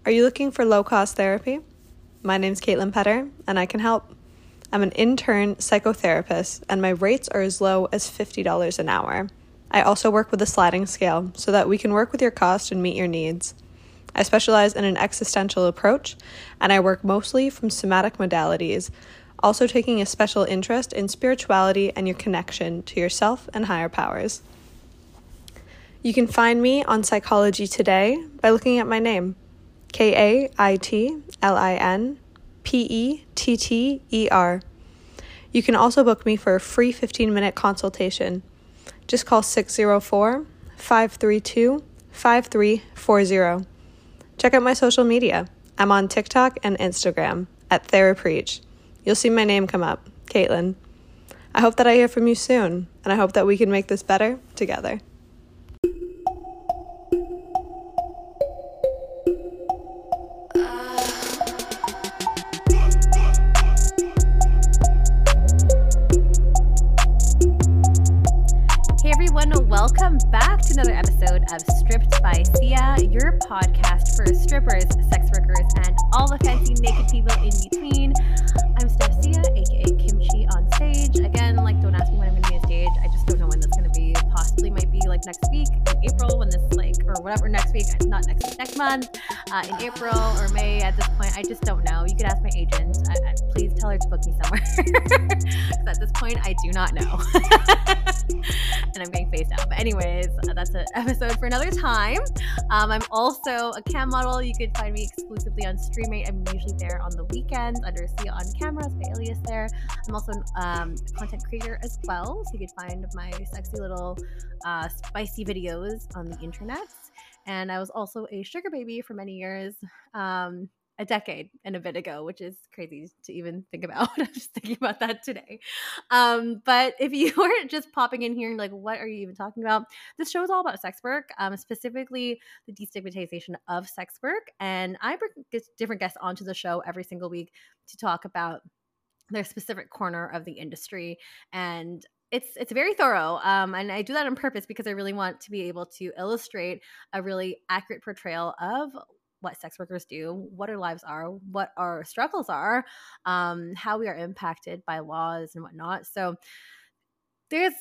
Are you looking for low-cost therapy? My name's Caitlin Petter, and I can help. I'm an intern psychotherapist, and my rates are as low as $50 an hour. I also work with a sliding scale so that we can work with your cost and meet your needs. I specialize in an existential approach, and I work mostly from somatic modalities, also taking a special interest in spirituality and your connection to yourself and higher powers. You can find me on Psychology Today by looking at my name, KaitlinPetter. You can also book me for a free 15-minute consultation. Just call 604-532-5340. Check out my social media. I'm on TikTok and Instagram at Therapreach. You'll see my name come up, Caitlin. I hope that I hear from you soon, and I hope that we can make this better together. Welcome back to another episode of Stripped by Sia, your podcast for strippers, sex workers, and all the fancy naked people in between. I'm Steph Sia, aka Kimchi on stage. Again, don't ask me when I'm going to be on stage. I just don't know when that's going to be. Possibly might be next week in April when this or whatever, next week, not next week, next month, in April or May. At this point, I just don't know. You could ask my agent. Please tell her to book me somewhere. Because at this point, I do not know. And I'm getting phased out. But anyways, that's an episode for another time. I'm also a cam model. You could find me exclusively on Streamate. I'm usually there on the weekends under Sia on Cameras, my alias there. I'm also a content creator as well. So you could find my sexy little spicy videos on the internet. And I was also a sugar baby for many years. A decade and a bit ago, which is crazy to even think about. I'm just thinking about that today. But if you are just popping in here and what are you even talking about? This show is all about sex work, specifically the destigmatization of sex work. And I bring different guests onto the show every single week to talk about their specific corner of the industry. And it's very thorough. And I do that on purpose because I really want to be able to illustrate a really accurate portrayal of what sex workers do, what our lives are, what our struggles are, how we are impacted by laws and whatnot. So there's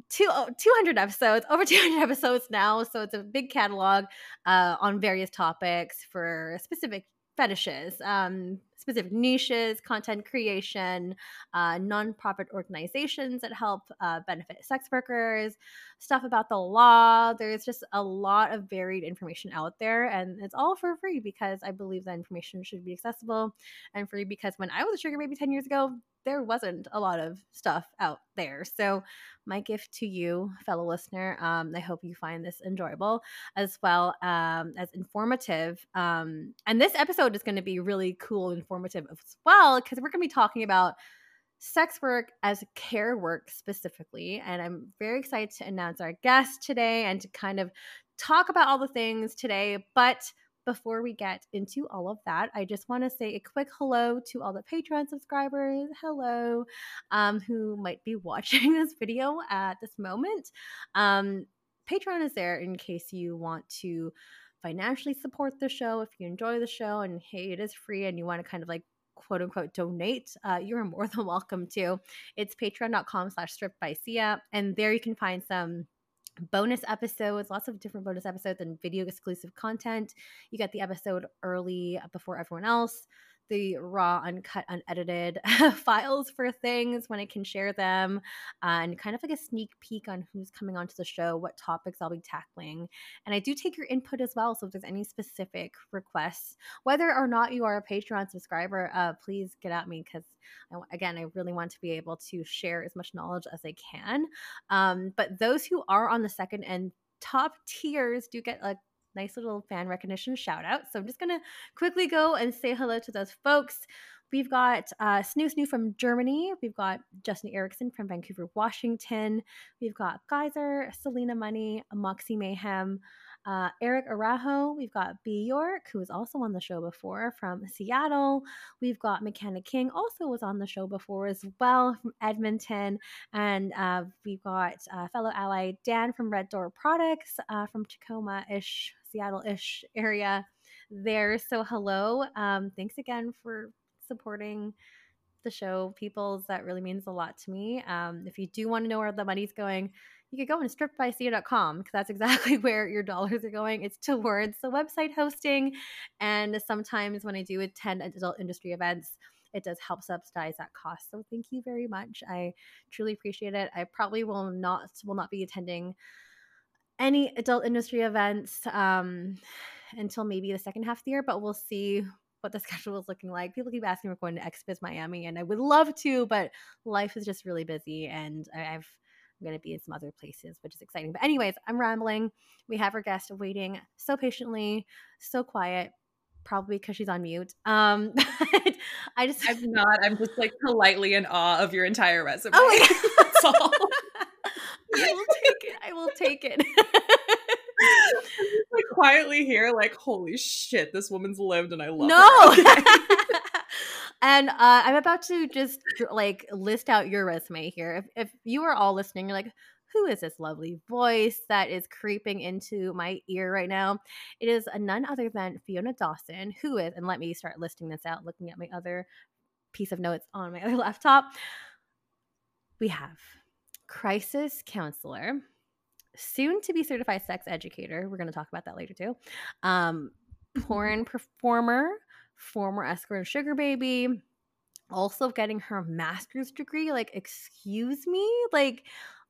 200 episodes, over 200 episodes now. So it's a big catalog on various topics for specific fetishes, specific niches, content creation, nonprofit organizations that help benefit sex workers, stuff about the law. There's just a lot of varied information out there, and it's all for free because I believe that information should be accessible and free because when I was a sugar baby 10 years ago, there wasn't a lot of stuff out there. So my gift to you, fellow listener, I hope you find this enjoyable as well as informative. And this episode is going to be really cool and informative as well because we're going to be talking about sex work as care work specifically. And I'm very excited to announce our guest today and to kind of talk about all the things today. But before we get into all of that, I just want to say a quick hello to all the Patreon subscribers. Hello, who might be watching this video at this moment. Patreon is there in case you want to financially support the show. If you enjoy the show and hey, it is free and you want to kind of quote unquote donate, you're more than welcome to. It's patreon.com/strippedbysia. And there you can find some bonus episodes, lots of different bonus episodes and video exclusive content. You get the episode early before everyone else, the raw, uncut, unedited files for things when I can share them, and kind of a sneak peek on who's coming onto the show, what topics I'll be tackling. And I do take your input as well. So if there's any specific requests, whether or not you are a Patreon subscriber, please get at me because again, I really want to be able to share as much knowledge as I can. But those who are on the second and top tiers do get a nice little fan recognition shout out. So I'm just going to quickly go and say hello to those folks. We've got Snoo from Germany. We've got Justin Erickson from Vancouver, Washington. We've got Geyser, Selena Money, Moxie Mayhem, Eric Arajo. We've got B. York, who was also on the show before from Seattle. We've got McKenna King, also was on the show before as well from Edmonton. And we've got fellow ally Dan from Red Door Products from Tacoma-ish, Seattle-ish area. there. So hello. Thanks again for supporting the show, peoples. That really means a lot to me. If you do want to know where the money's going, you could go on strippedbysia.com because that's exactly where your dollars are going. It's towards the website hosting. And sometimes when I do attend adult industry events, it does help subsidize that cost. So thank you very much. I truly appreciate it. I probably will not be attending any adult industry events until maybe the second half of the year, but we'll see what the schedule is looking like. People keep asking me if we're going to XBiz Miami, and I would love to, but life is just really busy, and I'm going to be in some other places, which is exciting. But anyways, I'm rambling. We have our guest waiting so patiently, so quiet, probably because she's on mute. I'm not. I'm just like politely in awe of your entire resume. Oh my God. That's all. I will take it. Like quietly here, like, holy shit, this woman's lived and I love her. Okay. And I'm about to just like list out your resume here. If you are all listening, you're like, who is this lovely voice that is creeping into my ear right now? It is none other than Fiona Dawson, who is, and let me start listing this out, looking at my other piece of notes on my other laptop. We have crisis counselor, soon to be certified sex educator. We're going to talk about that later too. Porn performer, former escort and sugar baby, also getting her master's degree. Like, excuse me? Like,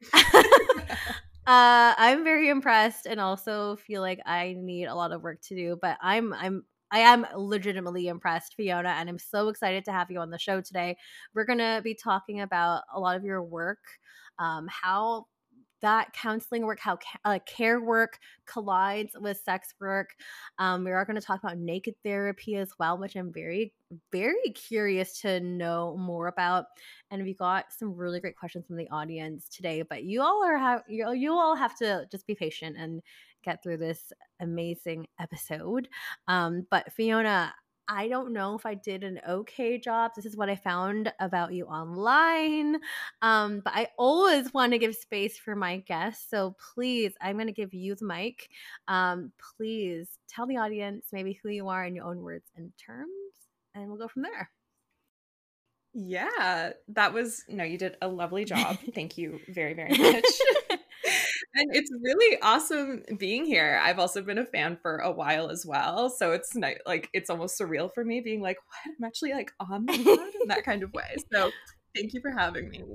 I'm very impressed and also feel like I need a lot of work to do, but I am legitimately impressed, Fiona, and I'm so excited to have you on the show today. We're going to be talking about a lot of your work, how that counseling work, how care work collides with sex work. We are going to talk about naked therapy as well, which I'm very, very curious to know more about. And we got some really great questions from the audience today, but you all have to just be patient and get through this amazing episode. But Fiona, I don't know if I did an okay job. This is what I found about you online. But I always want to give space for my guests. So please, I'm going to give you the mic. Please tell the audience maybe who you are in your own words and terms, and we'll go from there. Yeah, you did a lovely job. Thank you very, very much. And it's really awesome being here. I've also been a fan for a while as well. So it's like, it's almost surreal for me being like, what? I'm actually like on the pod in that kind of way. So thank you for having me.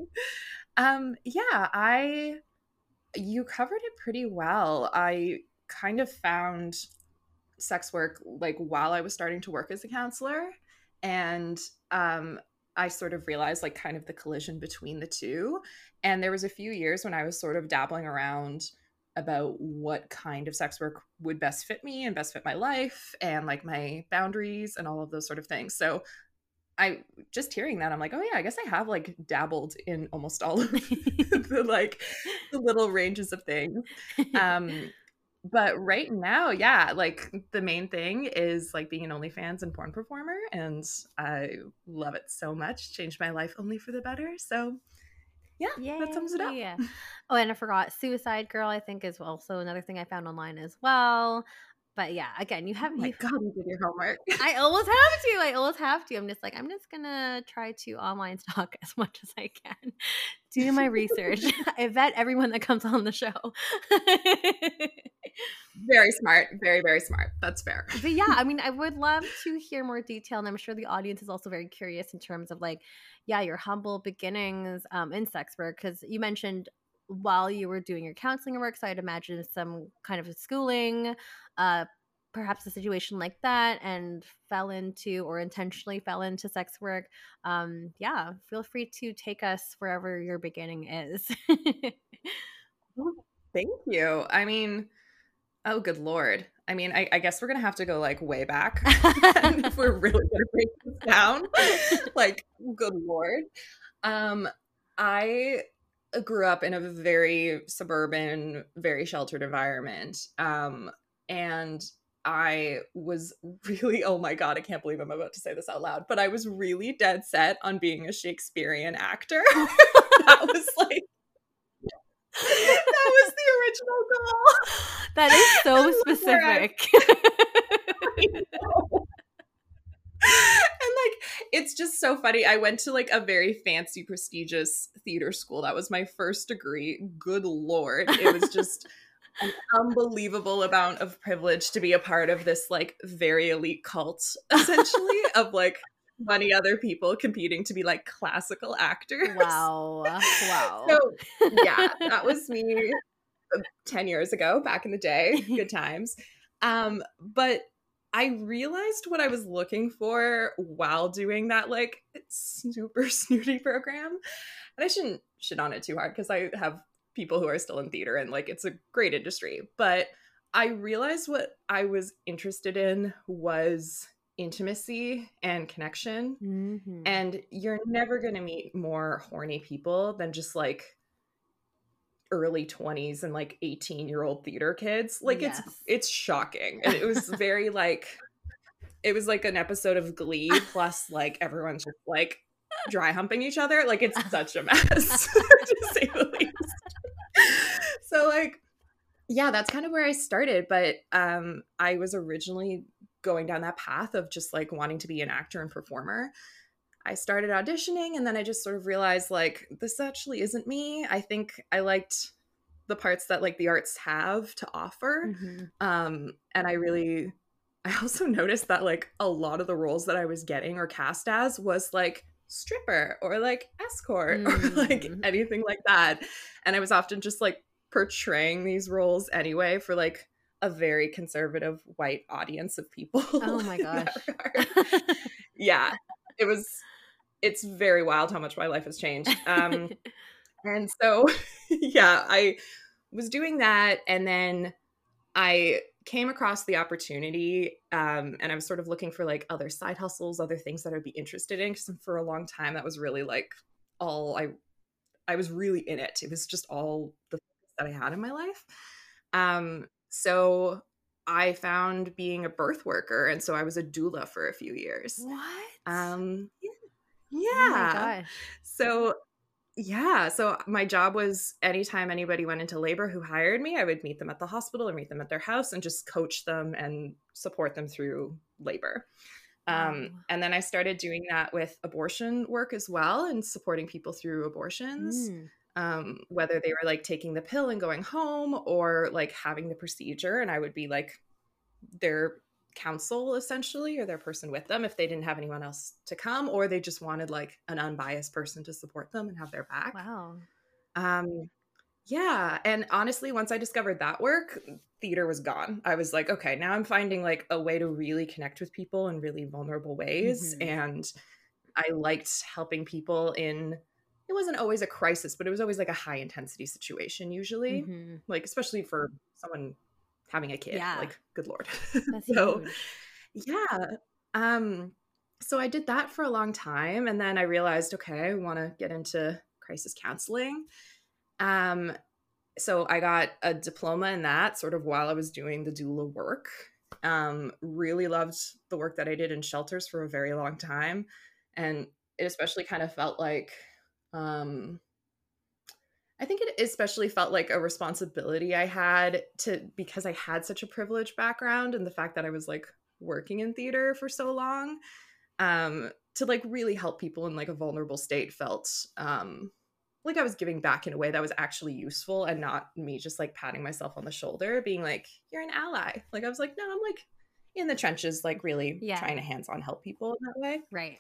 You covered it pretty well. I kind of found sex work like while I was starting to work as a counselor. And I sort of realized like kind of the collision between the two. And there was a few years when I was sort of dabbling around about what kind of sex work would best fit me and best fit my life and like my boundaries and all of those sort of things. So I just hearing that, I'm like, oh yeah, I guess I have like dabbled in almost all of the little ranges of things. But right now, yeah, like the main thing is like being an OnlyFans and porn performer, and I love it so much. Changed my life only for the better. So yeah, yay. That sums it up. Yeah. Oh, and I forgot, Suicide Girl, I think, is also another thing I found online as well. But yeah, again, you have. Oh my God, you did your homework. I always have to. I'm just gonna try to online stalk as much as I can. Do my research. I vet everyone that comes on the show. Very smart. Very, very smart. That's fair. But yeah, I mean, I would love to hear more detail, and I'm sure the audience is also very curious in terms of like, yeah, your humble beginnings in sex work, because you mentioned while you were doing your counseling work, so I'd imagine some kind of schooling, perhaps a situation like that, and intentionally fell into sex work. Yeah, feel free to take us wherever your beginning is. Thank you. I mean, oh, good Lord. I mean, I guess we're going to have to go like way back if we're really going to break this down. Like, good Lord. I grew up in a very suburban, very sheltered environment. And I was really, oh my God, I can't believe I'm about to say this out loud, but I was really dead set on being a Shakespearean actor. That was the original goal. That is so specific. And like, it's just so funny. I went to like a very fancy, prestigious theater school. That was my first degree. Good Lord. It was just an unbelievable amount of privilege to be a part of this like very elite cult, essentially, of like 20 other people competing to be like classical actors. Wow. So yeah, that was me 10 years ago, back in the day. Good times. But I realized what I was looking for while doing that like super snooty program. And I shouldn't shit on it too hard because I have people who are still in theater and like it's a great industry. But I realized what I was interested in was intimacy and connection. Mm-hmm. And you're never going to meet more horny people than just like early 20s and like 18-year-old theater kids. Like Yes. it's shocking. And it was very like, it was like an episode of Glee plus like everyone's just like dry humping each other. Like it's such a mess to say the least. So like, yeah, that's kind of where I started. But I was originally going down that path of just like wanting to be an actor and performer. I started auditioning and then I just sort of realized like this actually isn't me. I think I liked the parts that like the arts have to offer. Mm-hmm. And I also noticed that like a lot of the roles that I was getting or cast as was like stripper or like escort or like anything like that. And I was often just like portraying these roles anyway for like a very conservative white audience of people. Oh my gosh. Yeah. It's very wild how much my life has changed. And so, yeah, I was doing that. And then I came across the opportunity and I was sort of looking for like other side hustles, other things that I'd be interested in. Because for a long time, that was really like all I was really in it. It was just all the focus that I had in my life. So I found being a birth worker. And so I was a doula for a few years. What? Yeah. Oh my gosh. So my job was anytime anybody went into labor who hired me, I would meet them at the hospital or meet them at their house and just coach them and support them through labor. And then I started doing that with abortion work as well and supporting people through abortions, whether they were like taking the pill and going home or like having the procedure. And I would be like their counsel essentially, or their person with them if they didn't have anyone else to come, or they just wanted like an unbiased person to support them and have their back. Wow. Yeah. And honestly, once I discovered that work, theater was gone. I was like, okay, now I'm finding like a way to really connect with people in really vulnerable ways. And I liked helping people in, it wasn't always a crisis, but it was always like a high intensity situation usually, like especially for someone having a kid. Yeah. Like, good Lord. That's So huge. yeah. So I did that for a long time. And then I realized, okay, I want to get into crisis counseling. So I got a diploma in that sort of while I was doing the doula work. Really loved the work that I did in shelters for a very long time. And it especially kind of felt like, I think it especially felt like a responsibility I had because I had such a privileged background and the fact that I was like working in theater for so long, to like really help people in like a vulnerable state felt like I was giving back in a way that was actually useful and not me just like patting myself on the shoulder, being like, you're an ally. Like I was like, no, I'm like in the trenches, like really trying to hands-on help people in that way. Right.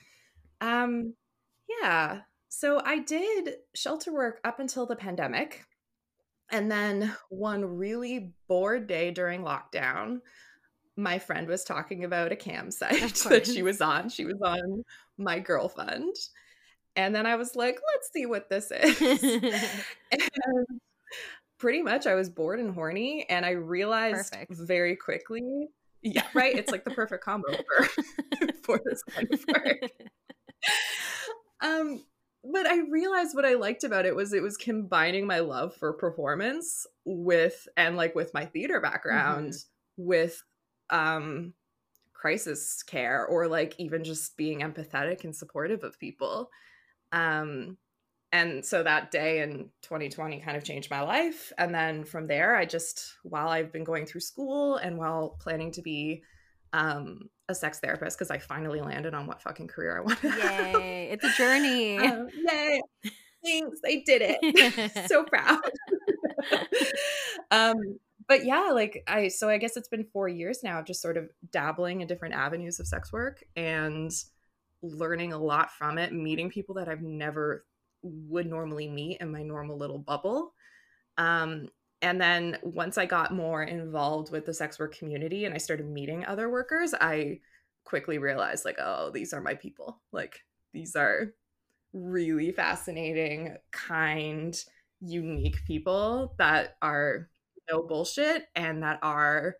Yeah. So I did shelter work up until the pandemic. And then one really bored day during lockdown, my friend was talking about a campsite that she was on. She was on My Girlfriend. And then I was like, let's see what this is. And pretty much I was bored and horny. And I realized very quickly, yeah, right? It's like the perfect combo for this kind of work. But I realized what I liked about it was combining my love for performance with my theater background with crisis care, or like even just being empathetic and supportive of people. And so that day in 2020 kind of changed my life. And then from there, while I've been going through school and while planning to be a sex therapist because I finally landed on what fucking career I want to Yay. It's a journey. Yay. Thanks. I did it. So proud. But yeah, like I guess it's been 4 years now, just sort of dabbling in different avenues of sex work and learning a lot from it, meeting people that I've never would normally meet in my normal little bubble. And then once I got more involved with the sex work community and I started meeting other workers, I quickly realized like, oh, these are my people. Like these are really fascinating, kind, unique people that are no bullshit and that are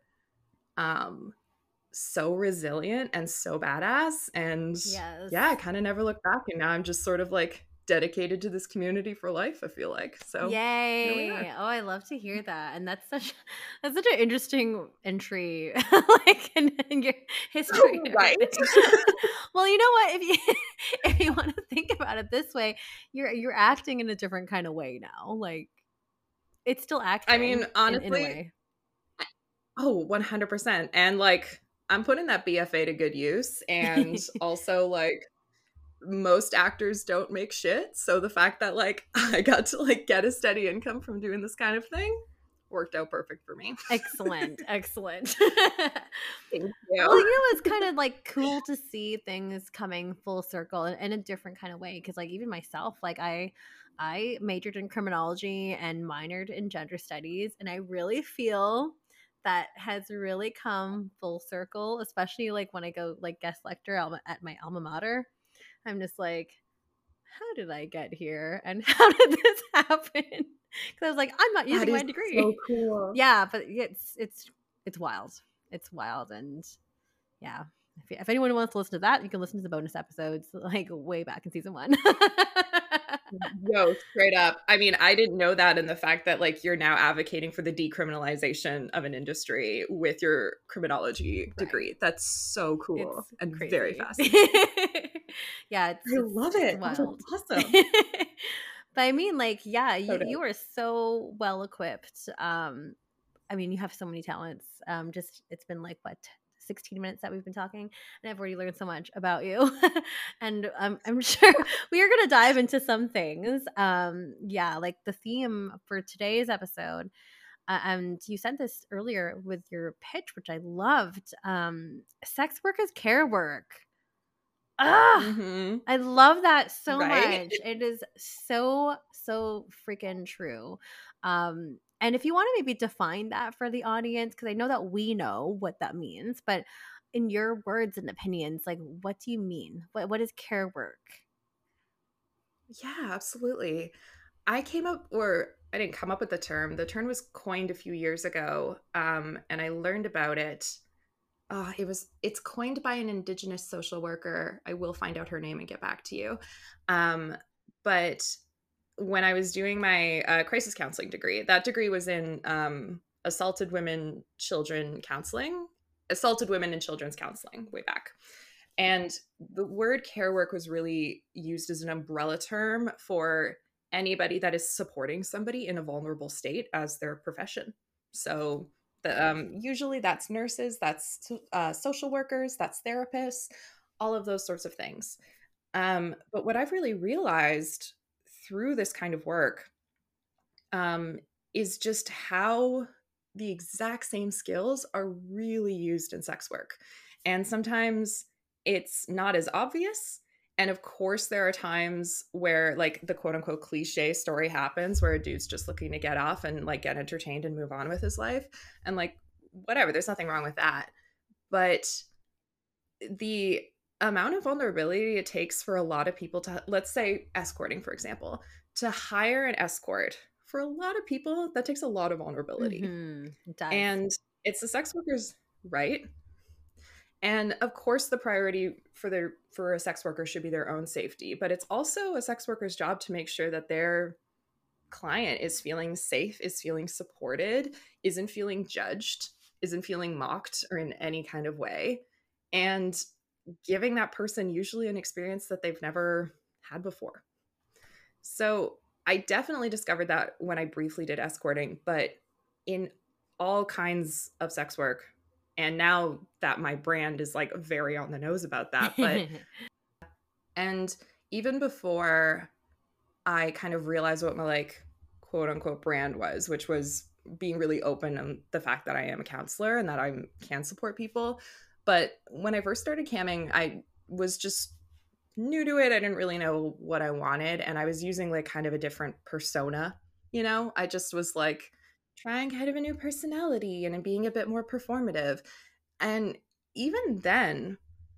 so resilient and so badass. And Yes. yeah, I kind of never looked back. And now I'm just sort of like dedicated to this community for life, I feel like. So here we Yay. are. Oh, I love to hear that. And that's such an interesting entry like in your history. and Right? everything. Well, you know what? If you want to think about it this way, you're acting in a different kind of way now. Like it's still acting. I mean, honestly, in a way. Oh, 100%. And like I'm putting that BFA to good use. And also like most actors don't make shit. So the fact that like I got to like get a steady income from doing this kind of thing worked out perfect for me. Excellent. Thank you. Well, you know, it's kind of like cool to see things coming full circle in a different kind of way. Because like even myself, like I majored in criminology and minored in gender studies, and I really feel that has really come full circle, especially like when I go like guest lecture at my alma mater. I'm just like, how did I get here? And how did this happen? Because I was like, I'm not using my degree. So cool. Yeah, but it's wild. It's wild. And yeah, if anyone wants to listen to that, you can listen to the bonus episodes like way back in season 1. Yo, straight up. I mean, I didn't know that, and the fact that like you're now advocating for the decriminalization of an industry with your criminology degree. That's so cool It's and crazy. very fascinating. Yeah, I love it. Wild. Oh, that's awesome. But I mean, like, yeah, you are so well equipped. I mean, you have so many talents. Just it's been like what 16 minutes that we've been talking, and I've already learned so much about you. And I'm sure we are gonna dive into some things. Yeah, like the theme for today's episode. And you sent this earlier with your pitch, which I loved. Sex work is care work. Mm-hmm. I love that so Right? much. It is so freaking true. And if you want to maybe define that for the audience, because I know that we know what that means, but in your words and opinions, like what do you mean? What is care work? Yeah, absolutely. I didn't come up with the term. The term was coined a few years ago, and I learned about it. It's coined by an Indigenous social worker. I will find out her name and get back to you. But when I was doing my crisis counseling degree, that degree was in assaulted women and children's counseling way back. And the word care work was really used as an umbrella term for anybody that is supporting somebody in a vulnerable state as their profession. So usually that's nurses, that's social workers, that's therapists, all of those sorts of things. But what I've really realized through this kind of work is just how the exact same skills are really used in sex work. And sometimes it's not as obvious. And of course, there are times where like the quote unquote cliche story happens where a dude's just looking to get off and like get entertained and move on with his life. And like, whatever, there's nothing wrong with that. But the amount of vulnerability it takes for a lot of people to, let's say escorting, for example, to hire an escort, for a lot of people, that takes a lot of vulnerability. Mm-hmm. It does. And it's the sex worker's right. And of course, the priority for a sex worker should be their own safety, but it's also a sex worker's job to make sure that their client is feeling safe, is feeling supported, isn't feeling judged, isn't feeling mocked or in any kind of way, and giving that person usually an experience that they've never had before. So I definitely discovered that when I briefly did escorting, but in all kinds of sex work, And now that my brand is like very on the nose about that, but and even before I kind of realized what my like quote unquote brand was, which was being really open on the fact that I am a counselor and that I can support people. But when I first started camming, I was just new to it. I didn't really know what I wanted. And I was using like kind of a different persona, you know? I just was like trying kind of a new personality and being a bit more performative. And even then,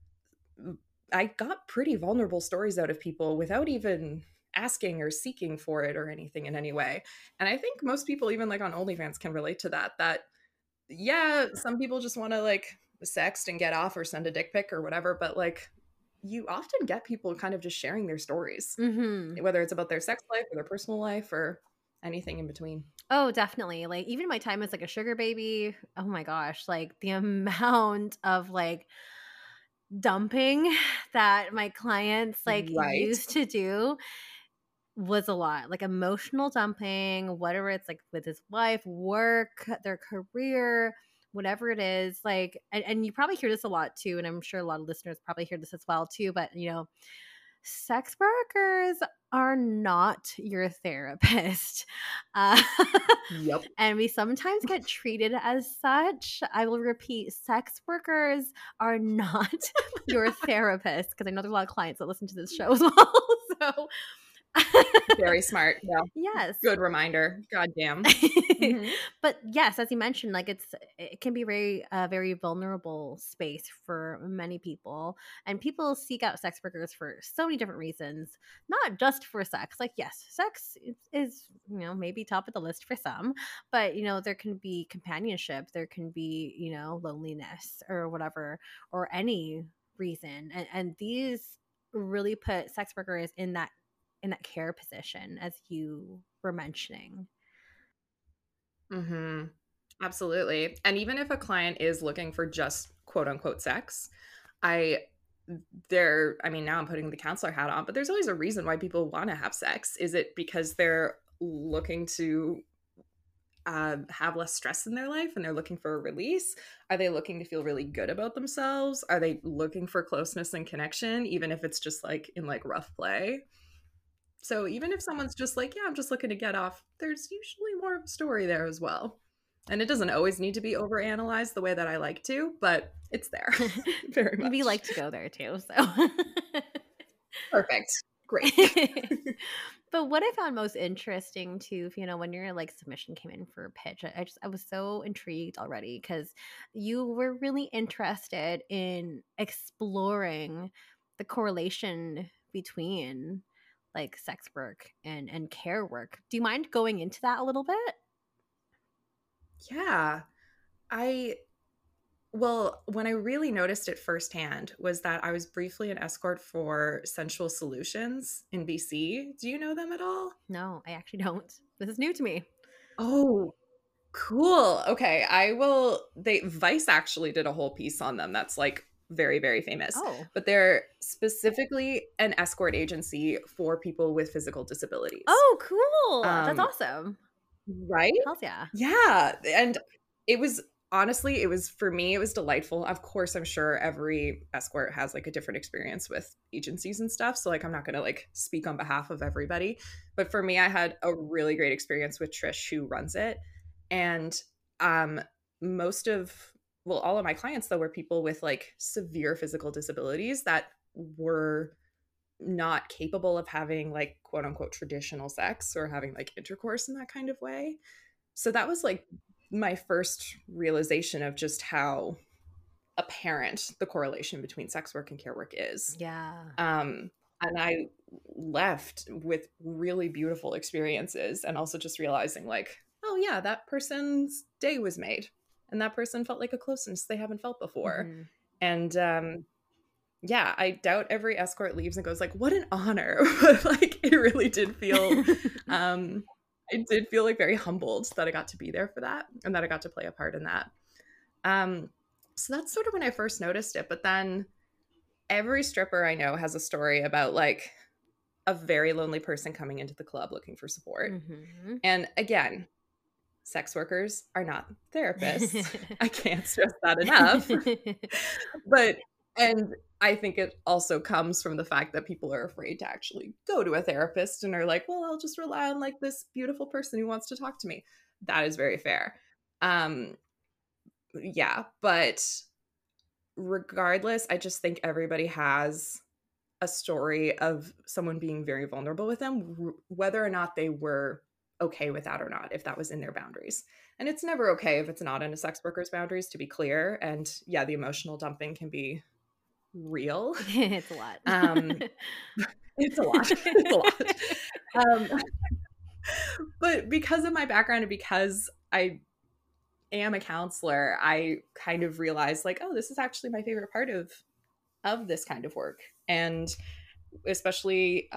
I got pretty vulnerable stories out of people without even asking or seeking for it or anything in any way. And I think most people, even like on OnlyFans, can relate to that. That, yeah, some people just want to like sext and get off or send a dick pic or whatever, but like you often get people kind of just sharing their stories, whether it's about their sex life or their personal life or anything in between. Oh, definitely. Like even my time as like a sugar baby, oh my gosh, like the amount of like dumping that my clients like Right. used to do was a lot. Like emotional dumping, whatever it's like with his wife, work, their career, whatever it is. Like and you probably hear this a lot too, and I'm sure a lot of listeners probably hear this as well too, but you know, sex workers are not your therapist. Uh, Yep. and we sometimes get treated as such. I will repeat, sex workers are not your therapist, because I know there's a lot of clients that listen to this show as well. So Very smart. Yeah. yes. Good reminder. God damn. But yes, as you mentioned, like it can be very vulnerable space for many people, and people seek out sex workers for so many different reasons, not just for sex. Like yes, sex is you know maybe top of the list for some, but you know there can be companionship, there can be you know loneliness or whatever, or any reason, and these really put sex workers in that care position, as you were mentioning. Absolutely. And even if a client is looking for just quote unquote sex, I mean, now I'm putting the counselor hat on, but there's always a reason why people want to have sex. Is it because they're looking to have less stress in their life and they're looking for a release? Are they looking to feel really good about themselves? Are they looking for closeness and connection, even if it's just like in like rough play? So even if someone's just like, yeah, I'm just looking to get off, there's usually more of a story there as well. And it doesn't always need to be overanalyzed the way that I like to, but it's there very much. We like to go there too, so. Perfect. Great. But what I found most interesting too, you know, when your like submission came in for a pitch, I was so intrigued already because you were really interested in exploring the correlation between like sex work and care work. Do you mind going into that a little bit? Yeah. Well, when I really noticed it firsthand was that I was briefly an escort for Sensual Solutions in BC. Do you know them at all? No, I actually don't. This is new to me. Oh, cool. Okay. Vice actually did a whole piece on them that's like very, very famous. Oh. But they're specifically an escort agency for people with physical disabilities. Oh, cool. That's awesome. Right? Hells yeah. Yeah. And it was honestly, for me, it was delightful. Of course, I'm sure every escort has like a different experience with agencies and stuff. So like I'm not gonna like speak on behalf of everybody. But for me, I had a really great experience with Trish, who runs it. And all of my clients though were people with like severe physical disabilities that were not capable of having like quote unquote traditional sex or having like intercourse in that kind of way. So that was like my first realization of just how apparent the correlation between sex work and care work is. Yeah. And I left with really beautiful experiences and also just realizing like, oh yeah, that person's day was made and that person felt like a closeness they haven't felt before. And yeah, I doubt every escort leaves and goes like, what an honor. But like it really did feel I did feel like very humbled that I got to be there for that and that I got to play a part in that. So that's sort of when I first noticed it. But then every stripper I know has a story about like a very lonely person coming into the club looking for support. And again, sex workers are not therapists. I can't stress that enough. But, and I think it also comes from the fact that people are afraid to actually go to a therapist and are like, well, I'll just rely on like this beautiful person who wants to talk to me. That is very fair. Yeah, but regardless, I just think everybody has a story of someone being very vulnerable with them, whether or not they were okay with that or not, if that was in their boundaries. And it's never okay if it's not in a sex worker's boundaries, to be clear. And yeah, the emotional dumping can be real. It's a lot. It's a lot. It's a lot. But because of my background and because I am a counselor, I kind of realized like, oh, this is actually my favorite part of this kind of work. And especially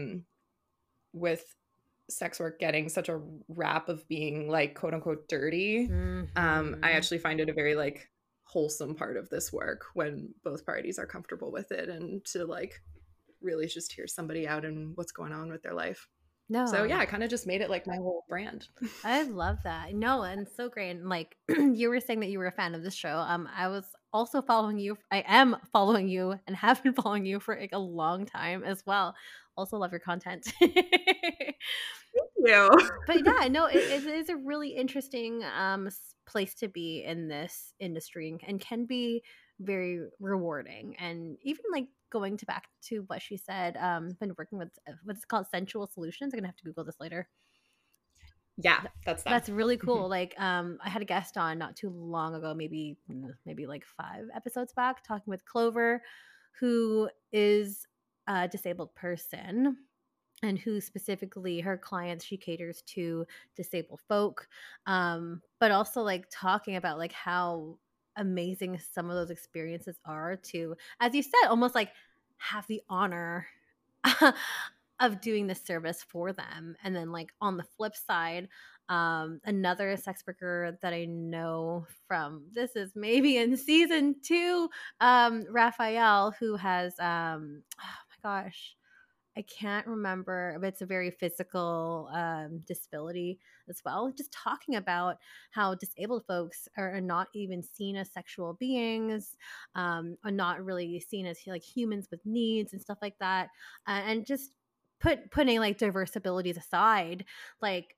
with sex work getting such a rap of being like quote unquote dirty, I actually find it a very like wholesome part of this work when both parties are comfortable with it, and to like really just hear somebody out and what's going on with their life. No. So yeah, I kind of just made it like my whole brand. I love that. No, and so great. And like you were saying that you were a fan of this show. I was also following you. I am following you and have been following you for like a long time as well. Also love your content. Thank you. But yeah, no, it is a really interesting place to be in this industry, and can be very rewarding. And even like going to back to what she said, been working with what's called Sensual Solutions. I'm gonna have to Google this later. Yeah, that's really cool. Like I had a guest on not too long ago, maybe like 5 episodes back, talking with Clover, who is a disabled person, and who specifically her clients, she caters to disabled folk, but also like talking about like how amazing some of those experiences are, to, as you said, almost like have the honor of doing this service for them. And then like on the flip side, another sex worker that I know from, this is maybe in season 2, Raphael, who has oh my gosh, I can't remember, but it's a very physical disability as well. Just talking about how disabled folks are not even seen as sexual beings, are not really seen as like humans with needs and stuff like that. And just putting like diverse abilities aside, like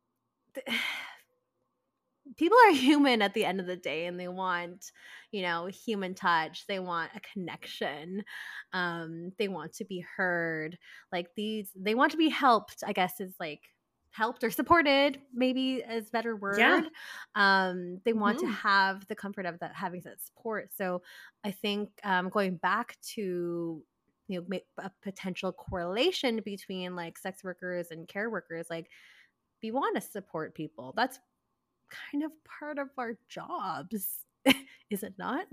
people are human at the end of the day, and they want, human touch. They want a connection. They want to be heard. Like they want to be helped, I guess, is like helped or supported, maybe is a better word. Yeah. They want to have the comfort of that, having that support. So I think going back to a potential correlation between like sex workers and care workers, like we want to support people. That's kind of part of our jobs. Is it not?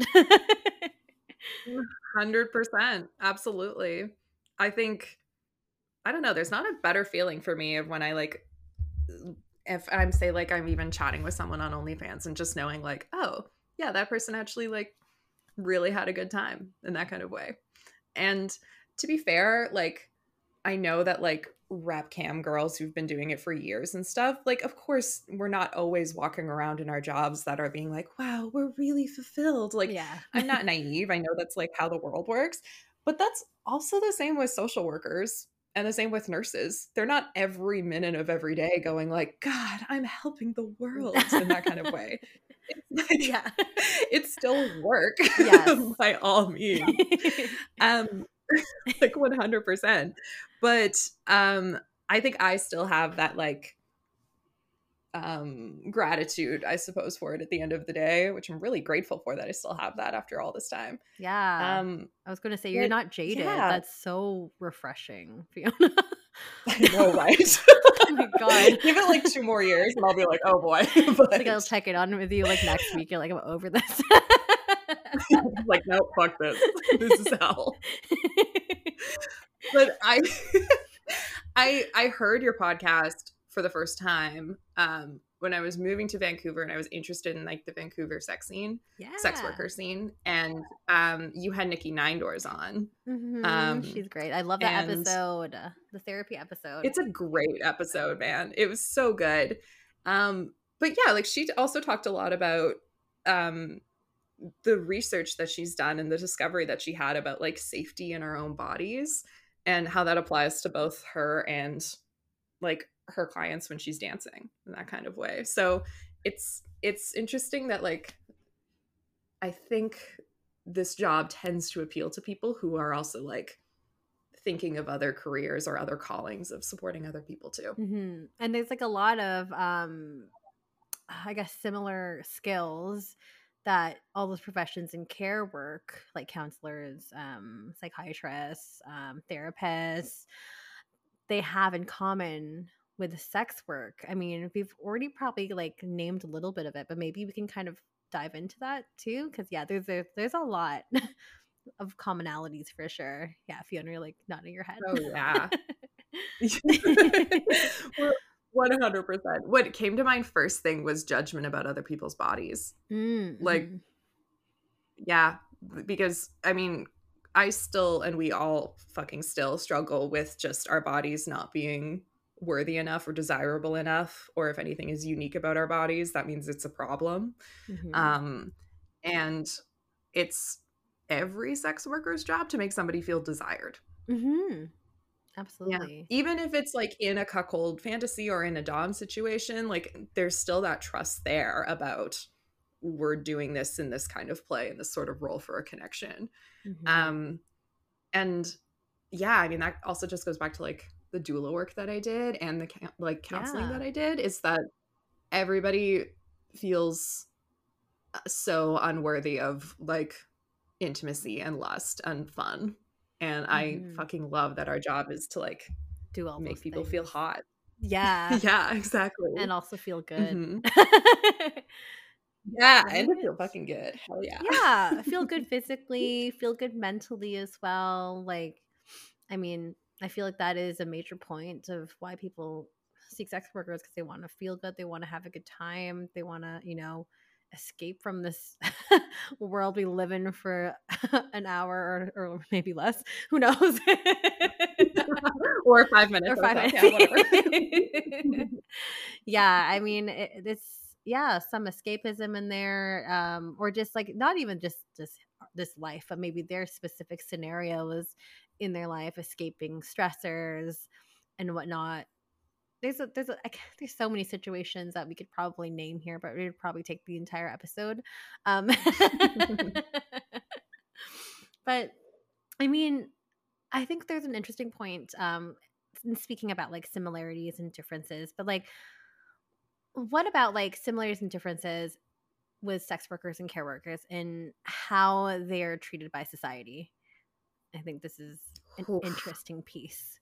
100%. Absolutely. I think, I don't know, there's not a better feeling for me of when I like, if I'm say like I'm even chatting with someone on OnlyFans and just knowing like, oh yeah, that person actually like really had a good time in that kind of way. And to be fair, like I know that like rep cam girls who've been doing it for years and stuff, like of course we're not always walking around in our jobs that are being like, wow, we're really fulfilled. Like, yeah. I'm not naive. I know that's like how the world works, but that's also the same with social workers and the same with nurses. They're not every minute of every day going like, God, I'm helping the world in that kind of way. It's like, yeah, it's still work. Yes. By all means. Like 100%. But I think I still have that like gratitude, I suppose, for it at the end of the day, which I'm really grateful for, that I still have that after all this time. Yeah. I was going to say, you're not jaded. Yeah. That's so refreshing, Fiona. I know, right? Oh my God. Give it like 2 more years and I'll be like, oh boy. But like I'll check it on with you like next week. You're like, I'm over this. Like, no, fuck this. This is hell. But I heard your podcast for the first time when I was moving to Vancouver, and I was interested in like the Vancouver sex worker scene, and you had Nikki Nine Doors on. She's great. I love that episode, the therapy episode. It's a great episode, man. It was so good. but yeah, like she also talked a lot about the research that she's done and the discovery that she had about like safety in our own bodies and how that applies to both her and like her clients when she's dancing in that kind of way. So it's interesting that like I think this job tends to appeal to people who are also like thinking of other careers or other callings of supporting other people too. Mm-hmm. And there's like a lot of I guess similar skills that all those professions in care work, like counselors, psychiatrists, therapists, they have in common with sex work. I mean, we've already probably like named a little bit of it, but maybe we can kind of dive into that too, because yeah, there's a lot of commonalities for sure. Yeah, Fiona, you're like nodding your head. Oh yeah. 100%. What came to mind first thing was judgment about other people's bodies. Mm-hmm. Like, yeah, because I mean, I still, and we all fucking still struggle with just our bodies not being worthy enough or desirable enough, or if anything is unique about our bodies, that means it's a problem. Mm-hmm. And it's every sex worker's job to make somebody feel desired. Mm-hmm. Yeah. Absolutely. Even if it's like in a cuckold fantasy or in a dom situation, like there's still that trust there about we're doing this in this kind of play and this sort of role for a connection. Mm-hmm. And yeah, I mean, that also just goes back to like the doula work that I did and the like counseling Yeah. that I did, is that everybody feels so unworthy of like intimacy and lust and fun. And I Mm-hmm. fucking love that our job is to like Do all make those people things. feel hot. Yeah. Yeah, exactly. And also feel good. Mhm. Yeah, and to Right? feel fucking good. Hell yeah. Yeah. Feel good physically, feel good mentally as well. Like, I mean, I feel like that is a major point of why people seek sex workers, because they want to feel good, they want to have a good time, they want to, escape from this world we live in for an hour or maybe less. Who knows? Or 5 minutes Or or 5 so. minutes. Yeah, whatever. Yeah, I mean, it's yeah, some escapism in there, or just like not even just this life, but maybe their specific scenarios in their life, escaping stressors and whatnot. There's so many situations that we could probably name here, but it would probably take the entire episode. But I mean, I think there's an interesting point, in speaking about like similarities and differences, but like, what about like similarities and differences with sex workers and care workers and how they're treated by society? I think this is an Oof. interesting piece.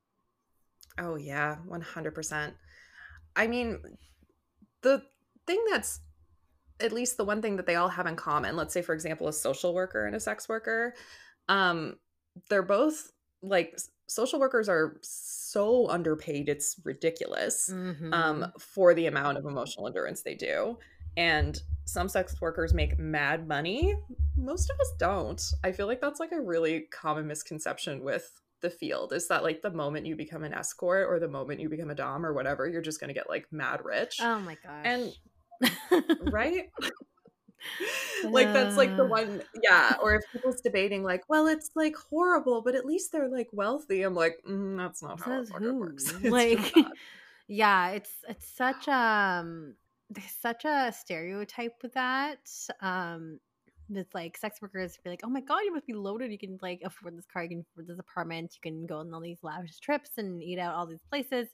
Oh yeah, 100%. I mean, the thing that's at least the one thing that they all have in common, let's say for example a social worker and a sex worker, they're both like social workers are so underpaid, it's ridiculous, Mm-hmm. for the amount of emotional endurance they do. And some sex workers make mad money, most of us don't. I feel like that's like a really common misconception with the field, is that like the moment you become an escort or the moment you become a dom or whatever, you're just going to get like mad rich. Oh my gosh. And right? Like that's like the one, yeah. Or if people's debating like, well, it's like horrible, but at least they're like wealthy, I'm like, that's not how it Says fucking who? works. It's Like, just not. yeah, it's such there's such a stereotype with that. With like sex workers be like, oh my god, you must be loaded, you can like afford this car, you can afford this apartment, you can go on all these lavish trips and eat out all these places.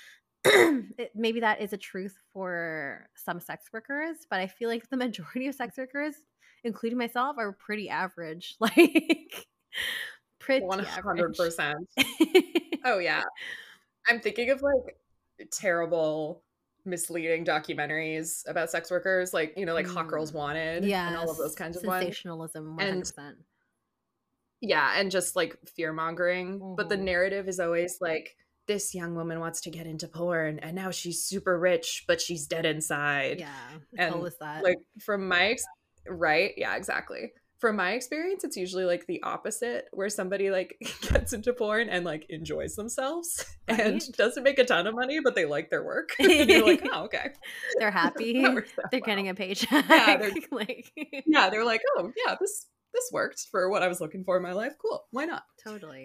Maybe that is a truth for some sex workers, but I feel like the majority of sex workers, including myself, are pretty average. Like pretty average. 100%. Oh yeah. I'm thinking of like terrible misleading documentaries about sex workers, like, like Hot Girls Wanted and all of those Yes, kinds of ones. sensationalism, And 100%. yeah, and just like fear mongering. But the Mhm. narrative is always like, this young woman wants to get into porn and now she's super rich, but she's dead inside. Yeah, it's And always that. like from my right, yeah, exactly. from my experience, it's usually like the opposite, where somebody like gets into porn and like enjoys themselves and Right? doesn't make a ton of money, but they like their work. You're like, oh, okay. They're That happy. works out They're well. getting a paycheck. Yeah, they're Like, they're like, oh yeah, this worked for what I was looking for in my life. Cool. Why not? totally.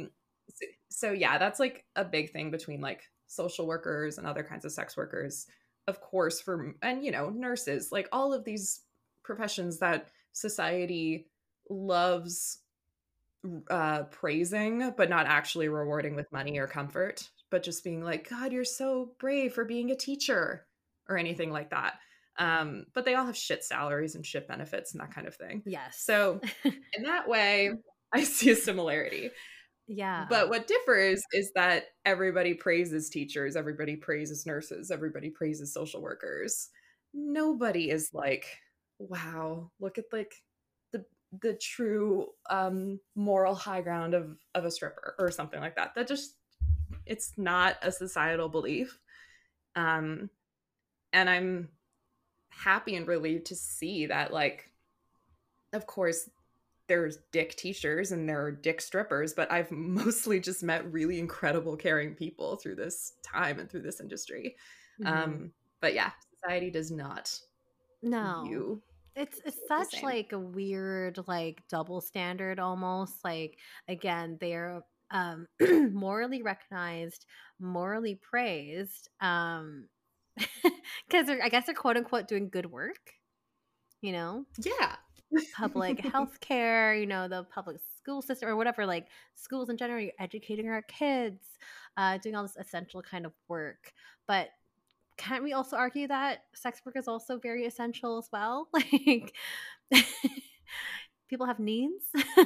So yeah, that's like a big thing between like social workers and other kinds of sex workers. Of course, and you know, nurses, like all of these professions that society loves praising, but not actually rewarding with money or comfort, but just being like, God, you're so brave for being a teacher or anything like that. But they all have shit salaries and shit benefits and that kind of thing. Yes. So in that way, I see a similarity. Yeah. But what differs is that everybody praises teachers, everybody praises nurses, everybody praises social workers. Nobody is like, wow, look at like the true moral high ground of a stripper or something like that. That just, it's not a societal belief. And I'm happy and relieved to see that, like, of course there's dick teachers and there are dick strippers, but I've mostly just met really incredible, caring people through this time and through this industry. But yeah, society does not view It's the such same. like a weird like double standard almost. Like again, they're morally recognized, morally praised. Because I guess they're quote unquote doing good work, you know? Yeah. Public health care, you know, the public school system or whatever, like schools in general, you're educating our kids, doing all this essential kind of work. But can't we also argue that sex work is also very essential as well? Like people have needs.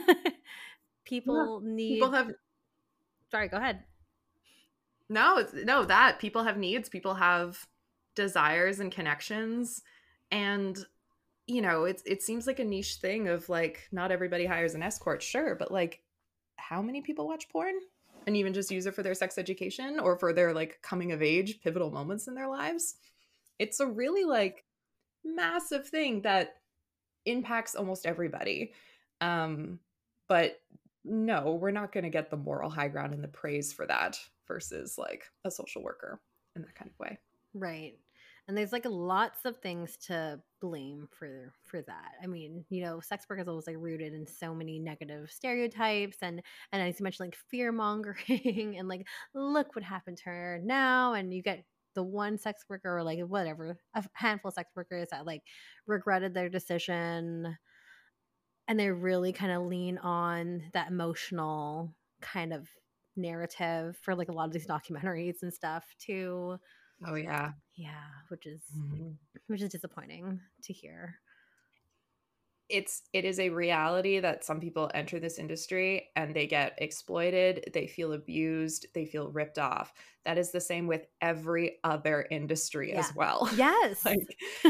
People need People have sorry, go ahead. no that people have needs, people have desires and connections, and you know, it seems like a niche thing of like, not everybody hires an escort, sure, but like, how many people watch porn and even just use it for their sex education or for their like coming of age pivotal moments in their lives? It's a really like massive thing that impacts almost everybody. But no, we're not going to get the moral high ground and the praise for that versus like a social worker in that kind of way. Right. And there's like lots of things to blame for that. I mean, you know, sex work is always like rooted in so many negative stereotypes and as you mentioned, like fear mongering and like look what happened to her now, and you get the one sex worker or like whatever, a handful of sex workers that like regretted their decision, and they really kind of lean on that emotional kind of narrative for like a lot of these documentaries and stuff too. Oh yeah. Yeah, which is Mm-hmm. which is disappointing to hear. It is a reality that some people enter this industry and they get exploited, they feel abused, they feel ripped off. That is the same with every other industry as well. Yes. Like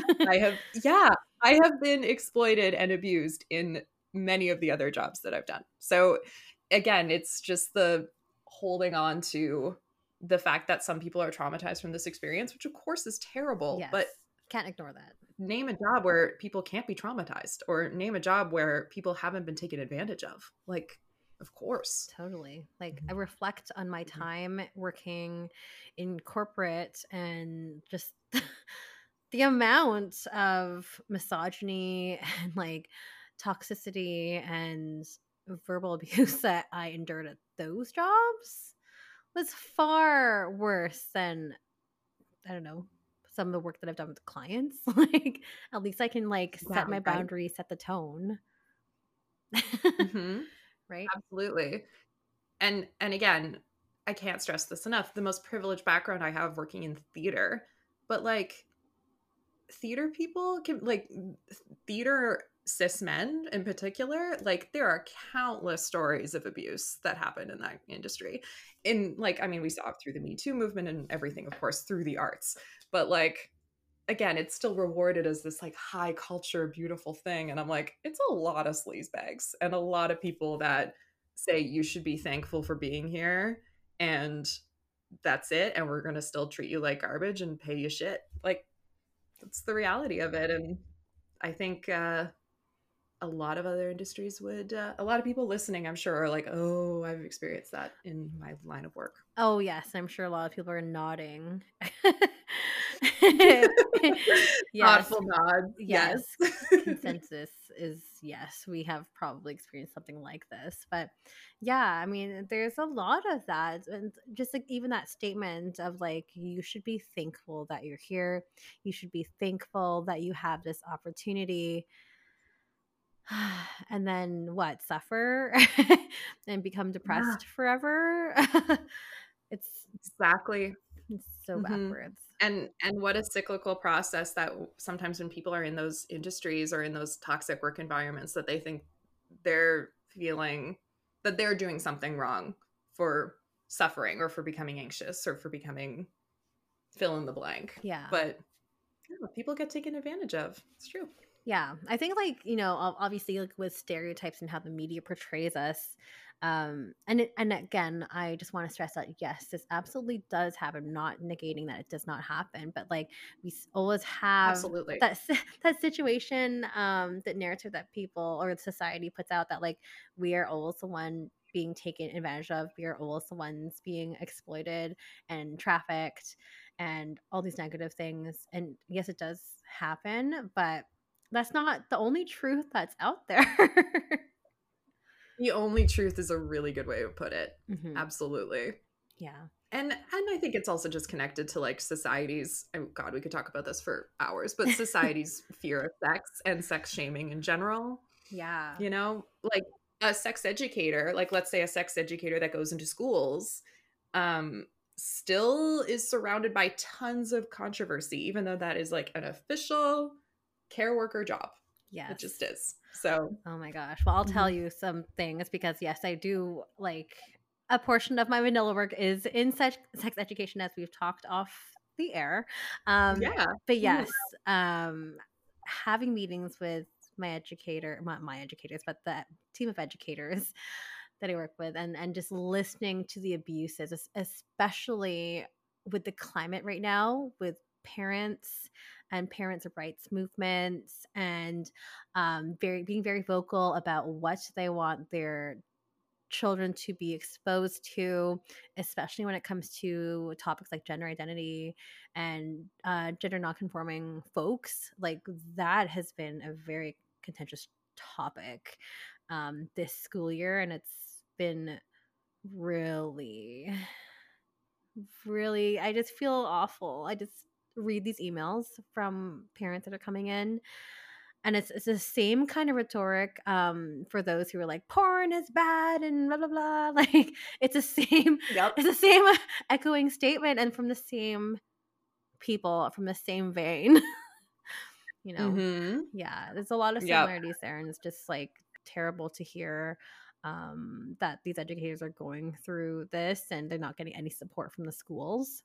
I have been exploited and abused in many of the other jobs that I've done. So again, it's just the holding on to the fact that some people are traumatized from this experience, which of course is terrible, Yes. but Can't ignore that. name a job where people can't be traumatized, or name a job where people haven't been taken advantage of. Like, of course. Totally. Like I reflect on my time working in corporate and just the amount of misogyny and like toxicity and verbal abuse that I endured at those jobs was far worse than, I don't know, some of the work that I've done with clients. Like at least I can like set my boundaries, set the tone. Mm-hmm. Right? Absolutely. And again, I can't stress this enough. The most privileged background I have working in theater, but like theater people can like theater cis men in particular, like there are countless stories of abuse that happened in that industry. In like, I mean, we saw it through the Me Too movement and everything, of course, through the arts. But like, again, it's still rewarded as this like high culture, beautiful thing. And I'm like, it's a lot of sleazebags and a lot of people that say you should be thankful for being here. And that's it. And we're going to still treat you like garbage and pay you shit. Like, that's the reality of it. And I think a lot of other industries would, a lot of people listening, I'm sure, are like, oh, I've experienced that in my line of work. Oh, yes. I'm sure a lot of people are nodding. Yes. Thoughtful nod. Yes. Yes. Consensus is yes, we have probably experienced something like this. But yeah, I mean, there's a lot of that. And just like even that statement of like, you should be thankful that you're here. You should be thankful that you have this opportunity. And then what? Suffer and become Yeah, depressed forever. it's exactly. it's so Hmm. backwards. And what a cyclical process that sometimes when people are in those industries or in those toxic work environments that they think they're feeling that they're doing something wrong for suffering or for becoming anxious or for becoming fill in the blank. Yeah. But yeah, people get taken advantage of. It's true. Yeah, I think like obviously like with stereotypes and how the media portrays us, and again, I just want to stress that yes, this absolutely does happen. Not negating that it does not happen, but like always have Absolutely. that situation, that narrative that people or society puts out that like we are always the one being taken advantage of, we are always the ones being exploited and trafficked, and all these negative things. And yes, it does happen, but that's not the only truth that's out there. The only truth is a really good way to put it. Hmm. Absolutely. Yeah. And I think it's also just connected to like society's, oh God, we could talk about this for hours, but society's fear of sex and sex shaming in general. Yeah. You know, like a sex educator, like let's say a sex educator that goes into schools, um, still is surrounded by tons of controversy, even though that is like an official care worker job. It Yes. just is. So, Oh my gosh. Well, I'll tell mhm. you some things because yes, I do like a portion of my vanilla work is in sex education as we've talked off the air. Yeah. But Mhm. yes, having meetings with my educator, not my educators, but the team of educators that I work with, and just listening to the abuses, especially with the climate right now, with parents and parents' rights movements, and being very vocal about what they want their children to be exposed to, especially when it comes to topics like gender identity and gender nonconforming folks. Like that has been a very contentious topic this school year, and it's been really, really. I just feel awful. I just read these emails from parents that are coming in, and it's the same kind of rhetoric for those who are like porn is bad and blah blah blah. Like it's the same, Yep. it's the same echoing statement, and from the same people, from the same vein. you know Mhm. yeah, there's a lot of Yep. similarities there, and it's just like terrible to hear that these educators are going through this and they're not getting any support from the schools.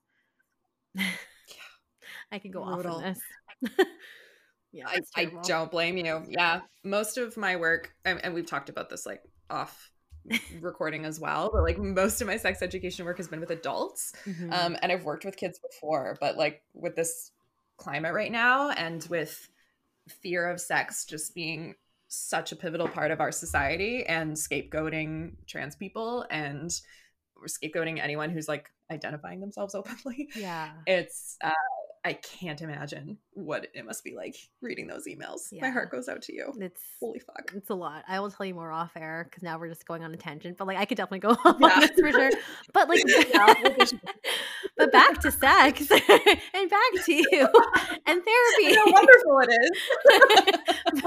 I could go off on Brutal. this. Yeah, it's I terrible. don't blame you. Yeah. Most of my work, and we've talked about this like off recording as well, but like most of my sex education work has been with adults. Hmm. And I've worked with kids before, but like with this climate right now and with fear of sex just being such a pivotal part of our society and scapegoating trans people and scapegoating anyone who's like identifying themselves openly, Yeah. it's I can't imagine what it must be like reading those emails. My Yeah. heart goes out to you. It's Holy fuck. it's a lot. I will tell you more off air because now we're just going on a tangent. But like I could definitely go off Yeah. on this for sure. But like, Yeah, but back to sex and back to you and therapy. how wonderful it is.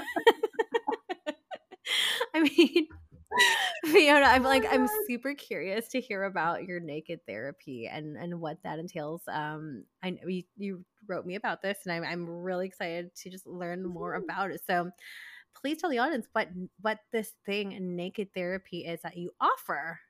I mean, Fiona, I'm like Oh I'm my super curious to hear about your naked therapy and what that entails. I know you wrote me about this, and I'm really excited to just learn more God. about it. So please tell the audience what this thing naked therapy is that you offer.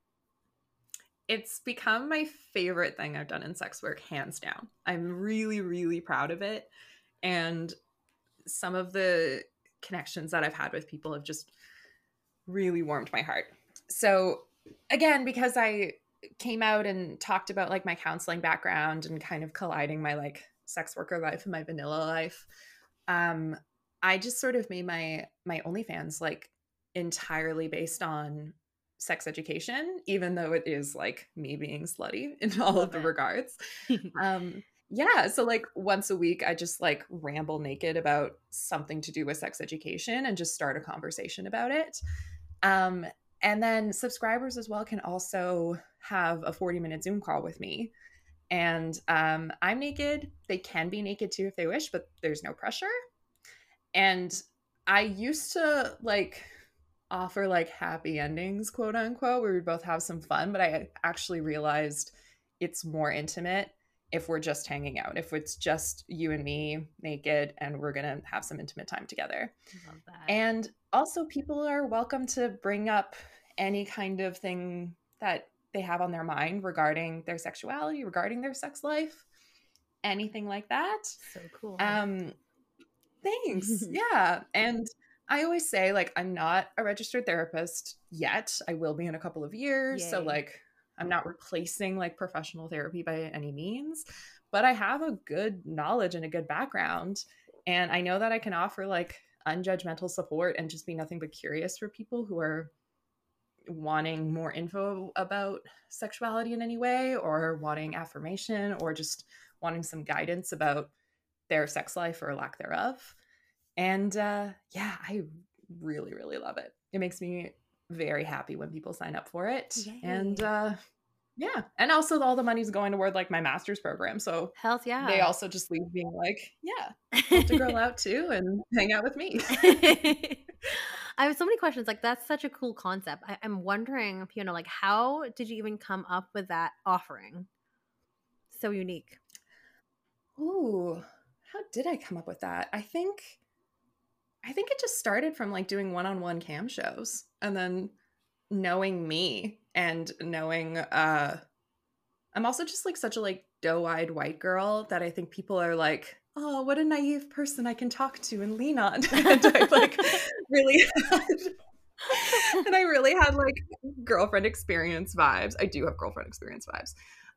It's become my favorite thing I've done in sex work, hands down. I'm really, really proud of it. And some of the connections that I've had with people have just really warmed my heart. So, again, because I came out and talked about like my counseling background and kind of colliding my like sex worker life and my vanilla life, um, I just sort of made my OnlyFans like entirely based on sex education, even though it is like me being slutty in all of Love the it. regards. Yeah, so like once a week I just like ramble naked about something to do with sex education and just start a conversation about it. Um, and then subscribers as well can also have a 40-minute Zoom call with me. And I'm naked. They can be naked too if they wish, but there's no pressure. And I used to like offer like happy endings, quote unquote, where we both have some fun, but I actually realized it's more intimate if we're just hanging out, if it's just you and me naked and we're going to have some intimate time together. Love that. And also, people are welcome to bring up any kind of thing that they have on their mind regarding their sexuality, regarding their sex life, anything like that. So cool. Thanks. Yeah. And I always say, like, I'm not a registered therapist yet. I will be in a couple of years. So, Yay. like, I'm not replacing like professional therapy by any means, but I have a good knowledge and a good background. And I know that I can offer like unjudgmental support and just be nothing but curious for people who are wanting more info about sexuality in any way, or wanting affirmation, or just wanting some guidance about their sex life or lack thereof. And yeah, I really, really love it. It makes me very happy when people sign up for it. Yay. And yeah. And also all the money's going toward like my master's program. So Hells yeah. they also just leave being like, yeah, have to girl out too and hang out with me. I have so many questions. Like, that's such a cool concept. I'm wondering, Fiona, like, how did you even come up with that offering? So unique. Ooh, how did I come up with that? I think it just started from like doing one-on-one cam shows, and then knowing me and knowing I'm also just like such a like doe-eyed white girl that I think people are like, oh, what a naive person I can talk to and lean on. And I like really and I really had like girlfriend experience vibes. I do have girlfriend experience vibes.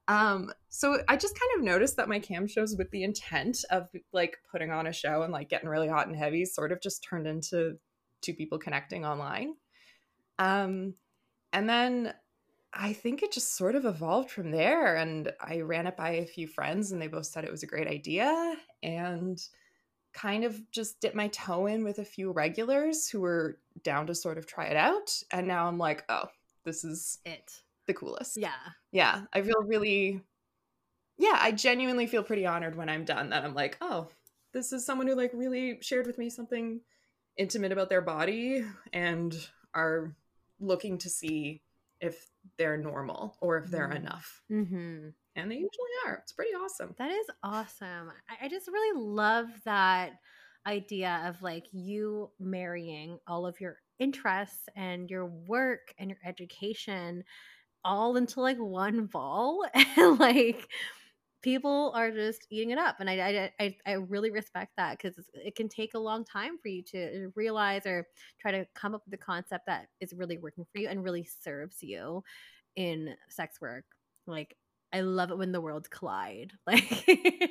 So I just kind of noticed that my cam shows with the intent of like putting on a show and like getting really hot and heavy sort of just turned into two people connecting online. And then I think it just sort of evolved from there, and I ran it by a few friends and they both said it was a great idea, and kind of just dipped my toe in with a few regulars who were down to sort of try it out. And now I'm like, oh, this is it. The coolest. Yeah. Yeah. I feel really, yeah, I genuinely feel pretty honored when I'm done that I'm like, oh, this is someone who like really shared with me something intimate about their body and are looking to see if they're normal or if they're enough. Mm-hmm. And they usually are. It's pretty awesome. That is awesome. I just really love that idea of like you marrying all of your interests and your work and your education all into like one ball, and like people are just eating it up. And I really respect that, because it can take a long time for you to realize or try to come up with a concept that is really working for you and really serves you in sex work. Like, I love it when the worlds collide. Like,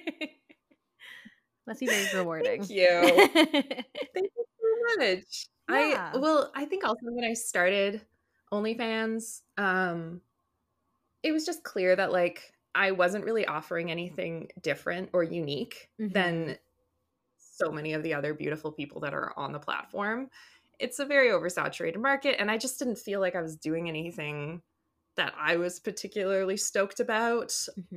must be very rewarding. Thank you. Thank you so much. Yeah. I think also when I started OnlyFans, it was just clear that like I wasn't really offering anything different or unique than so many of the other beautiful people that are on the platform. It's a very oversaturated market, and I just didn't feel like I was doing anything that I was particularly stoked about.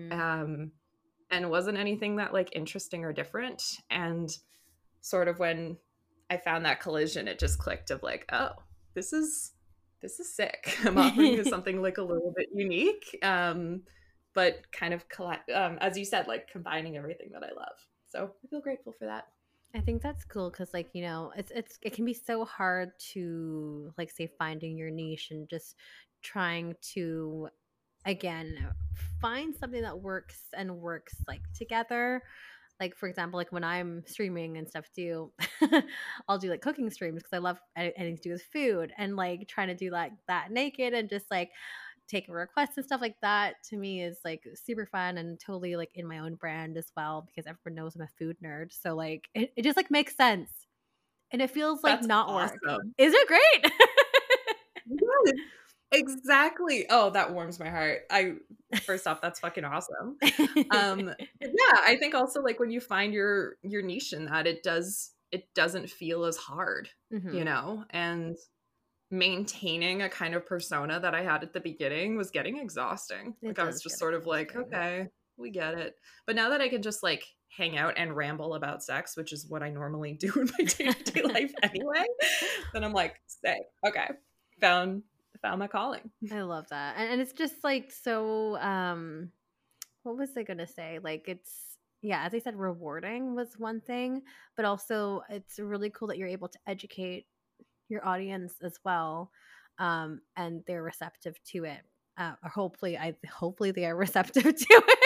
And wasn't anything that like interesting or different. And sort of when I found that collision, it just clicked of like, oh, this is sick. I'm offering you something like a little bit unique, but kind of as you said, like combining everything that I love. So I feel grateful for that. I think that's cool, because like, you know, it can be so hard to like say finding your niche and just trying to, again, find something that works like together. Like, for example, like when I'm streaming and stuff too, I'll do like cooking streams because I love anything to do with food, and like trying to do like that naked and just like take requests and stuff like that to me is like super fun and totally like in my own brand as well, because everyone knows I'm a food nerd. So like it just like makes sense And it feels like That's not work. awesome. Is it great? Yes, exactly. Oh, that warms my heart. First off, that's fucking awesome. But yeah, I think also like when you find your niche in that, it doesn't feel as hard, Mhm. and maintaining a kind of persona that I had at the beginning was getting exhausting. It Like I was does just get sort of like, exhausting. okay, we get it. But now that I can just like hang out and ramble about sex, which is what I normally do in my day-to-day life anyway, then I'm like, sick. Okay. Found my calling. I love that. And it's just like so what was I gonna say? Like it's yeah, as I said, rewarding was one thing, but also it's really cool that you're able to educate your audience as well, and they're receptive to it. Or hopefully they are receptive to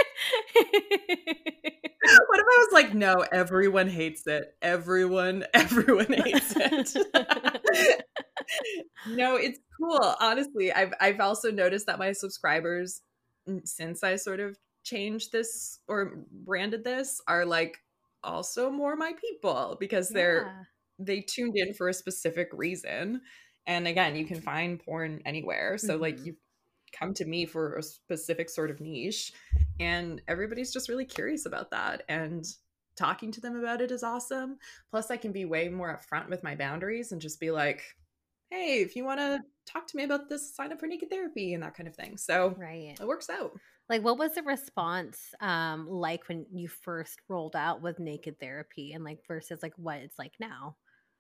it. What if I was like, no, everyone hates it. Everyone hates it. No, it's cool. Honestly, I've also noticed that my subscribers, since I sort of changed this or branded this, are like also more my people because Yeah. they tuned in for a specific reason. And again, you can find porn anywhere. So like Mhm. you come to me for a specific sort of niche, and everybody's just really curious about that, and talking to them about it is awesome. Plus I can be way more upfront with my boundaries and just be like, hey, if you want to talk to me about this, sign up for Naked Therapy and that kind of thing. So Right. it works out. Like, what was the response like when you first rolled out with Naked Therapy, and like versus like what it's like now?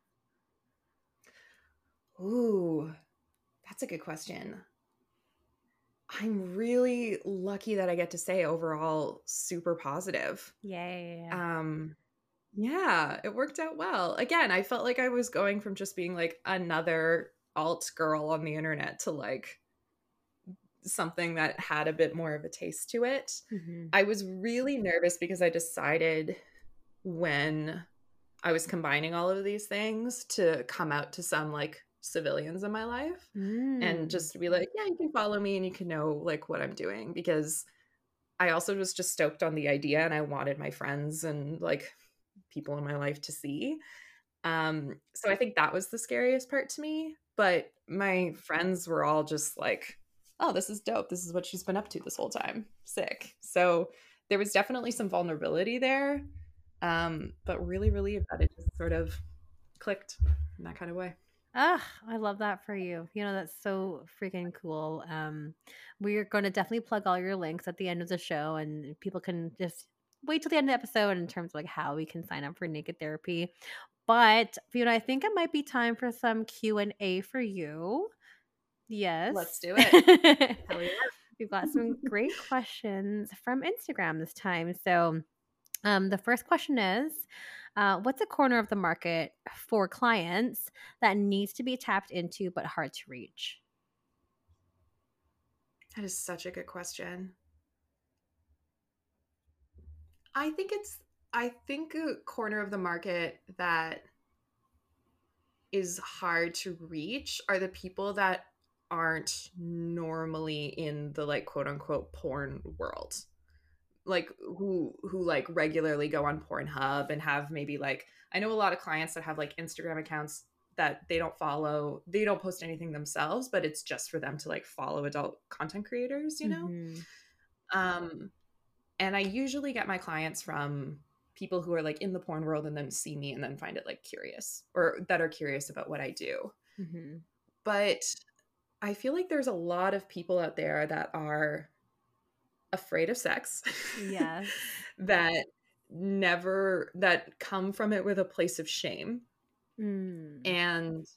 Ooh, that's a good question. I'm really lucky that I get to say overall super positive. Yay. Um, yeah, it worked out well. Again, I felt like I was going from just being like another alt girl on the internet to like something that had a bit more of a taste to it. Mhm. I was really nervous because I decided when I was combining all of these things to come out to some like civilians in my life and Mm. just to be like, yeah, you can follow me and you can know like what I'm doing, because I also was just stoked on the idea and I wanted my friends and like people in my life to see. So I think that was the scariest part to me, but my friends were all just like, oh, this is dope. This is what she's been up to this whole time. Sick. So there was definitely some vulnerability there. But really relieved that it just sort of clicked in that kind of way. Ah, I love that for you. You know, that's so freaking cool. We're going to definitely plug all your links at the end of the show, and people can just wait till the end of the episode in terms of like how we can sign up for Naked Therapy. But Fiona, I think it might be time for some Q&A for you. Let's Yes. do it. Hell yeah. We've got some great questions from Instagram this time. So, the first question is, what's a corner of the market for clients that needs to be tapped into but hard to reach? That is such a good question. I think a corner of the market that is hard to reach are the people that aren't normally in the like quote unquote porn world. Like who like regularly go on Pornhub and have maybe like, I know a lot of clients that have like Instagram accounts that they don't follow, they don't post anything themselves, but it's just for them to like follow adult content creators, Mm-hmm. Um and I usually get my clients from people who are like in the porn world and then see me and then find it like curious, or that are curious about what I do. Mm-hmm. But I feel like there's a lot of people out there that are afraid of sex Yes. that come from it with a place of shame, Mm. and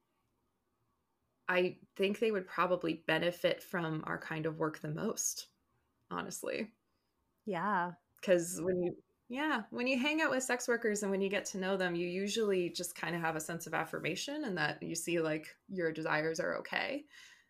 I think they would probably benefit from our kind of work the most, honestly, Yeah. because when you hang out with sex workers and when you get to know them, you usually just kind of have a sense of affirmation and that you see like your desires are okay.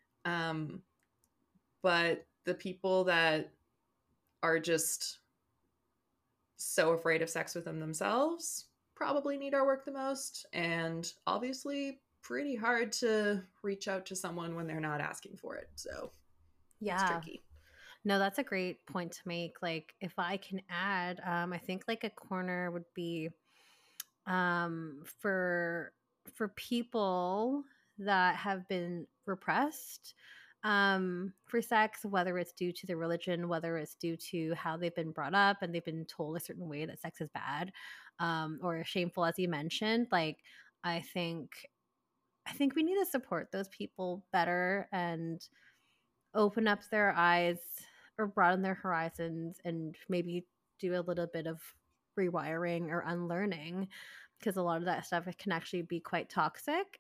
But the people that are just so afraid of sex with them themselves probably need our work the most, and obviously pretty hard to reach out to someone when they're not asking for it, so it's Yeah. tricky. No, that's a great point to make. Like, if I can add, I think like a corner would be for people that have been repressed for sex, whether it's due to their religion, whether it's due to how they've been brought up and they've been told a certain way that sex is bad, or shameful, as you mentioned. Like, I think we need to support those people better and open up their eyes or broaden their horizons and maybe do a little bit of rewiring or unlearning, because a lot of that stuff can actually be quite toxic.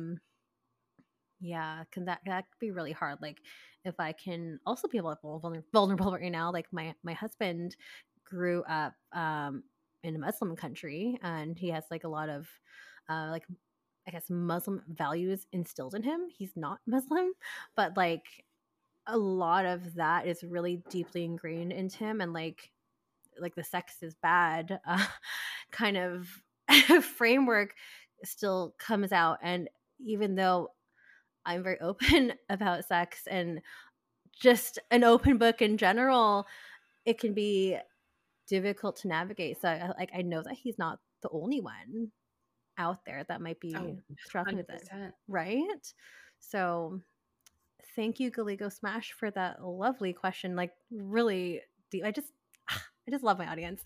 Yeah, can that could be really hard. Like, if I can also be vulnerable right now, like my husband grew up in a Muslim country, and he has like a lot of like, I guess, Muslim values instilled in him. He's not Muslim, but like a lot of that is really deeply ingrained into him, and like the sex is bad kind of framework still comes out. And even though I'm very open about sex and just an open book in general, it can be difficult to navigate. So I know that he's not the only one out there that might be struggling with it, 100%. right? So thank you, Galigo Smash, for that lovely question. Like, really deep. I just love my audience.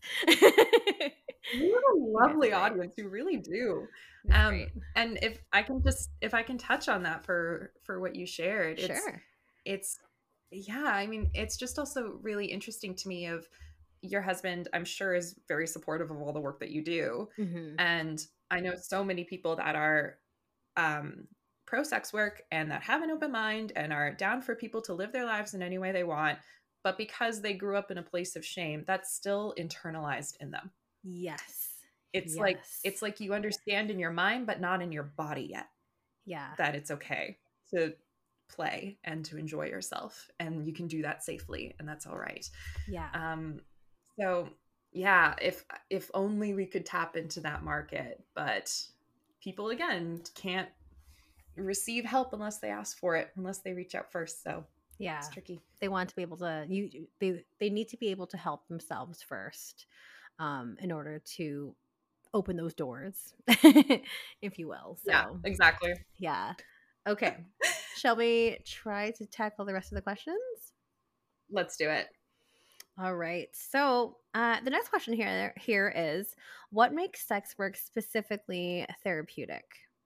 You have a lovely audience. You really do. And if I can touch on that for what you shared, it's yeah, I mean, it's just also really interesting to me of your husband, I'm sure, is very supportive of all the work that you do. Mm-hmm. And I know so many people that are pro sex work and that have an open mind and are down for people to live their lives in any way they want. But because they grew up in a place of shame, that's still internalized in them. Yes. It's like you understand in your mind, but not in your body yet. Yeah. That it's okay to play and to enjoy yourself, and you can do that safely, and that's all right. Yeah. So yeah, if only we could tap into that market, but people again can't receive help unless they ask for it, unless they reach out first. So yeah, it's tricky. They want to be able to they need to be able to help themselves first, in order to open those doors, if you will. So yeah, exactly. Yeah. Okay. Shall we try to tackle the rest of the questions? Let's do it. All right. So the next question here is, what makes sex work specifically therapeutic?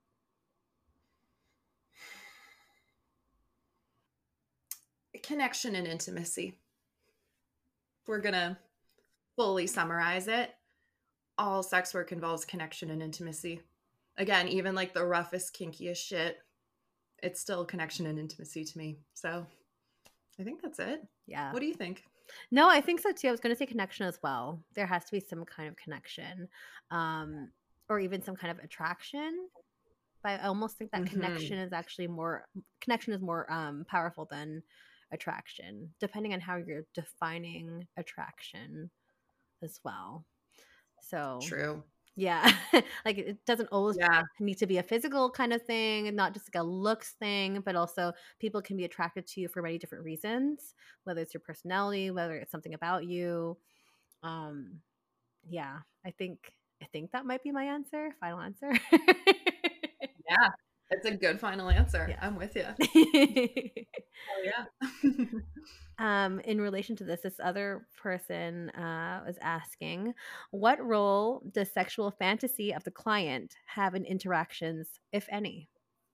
Connection and intimacy. We're gonna fully summarize it. All sex work involves connection and intimacy. Again, even like the roughest, kinkiest shit, it's still connection and intimacy to me. So I think that's it. Yeah. What do you think? No, I think so too. I was going to say connection as well. There has to be some kind of connection, or even some kind of attraction. But I almost think that connection is actually more powerful than attraction, depending on how you're defining attraction as well. So true. Yeah. Like, it doesn't always need to be a physical kind of thing, and not just like a looks thing, but also people can be attracted to you for many different reasons, whether it's your personality, whether it's something about you. Yeah, I think that might be my final answer. Yeah, that's a good final answer. Yeah. I'm with you. Oh yeah. In relation to this other person was asking, what role does sexual fantasy of the client have in interactions, if any?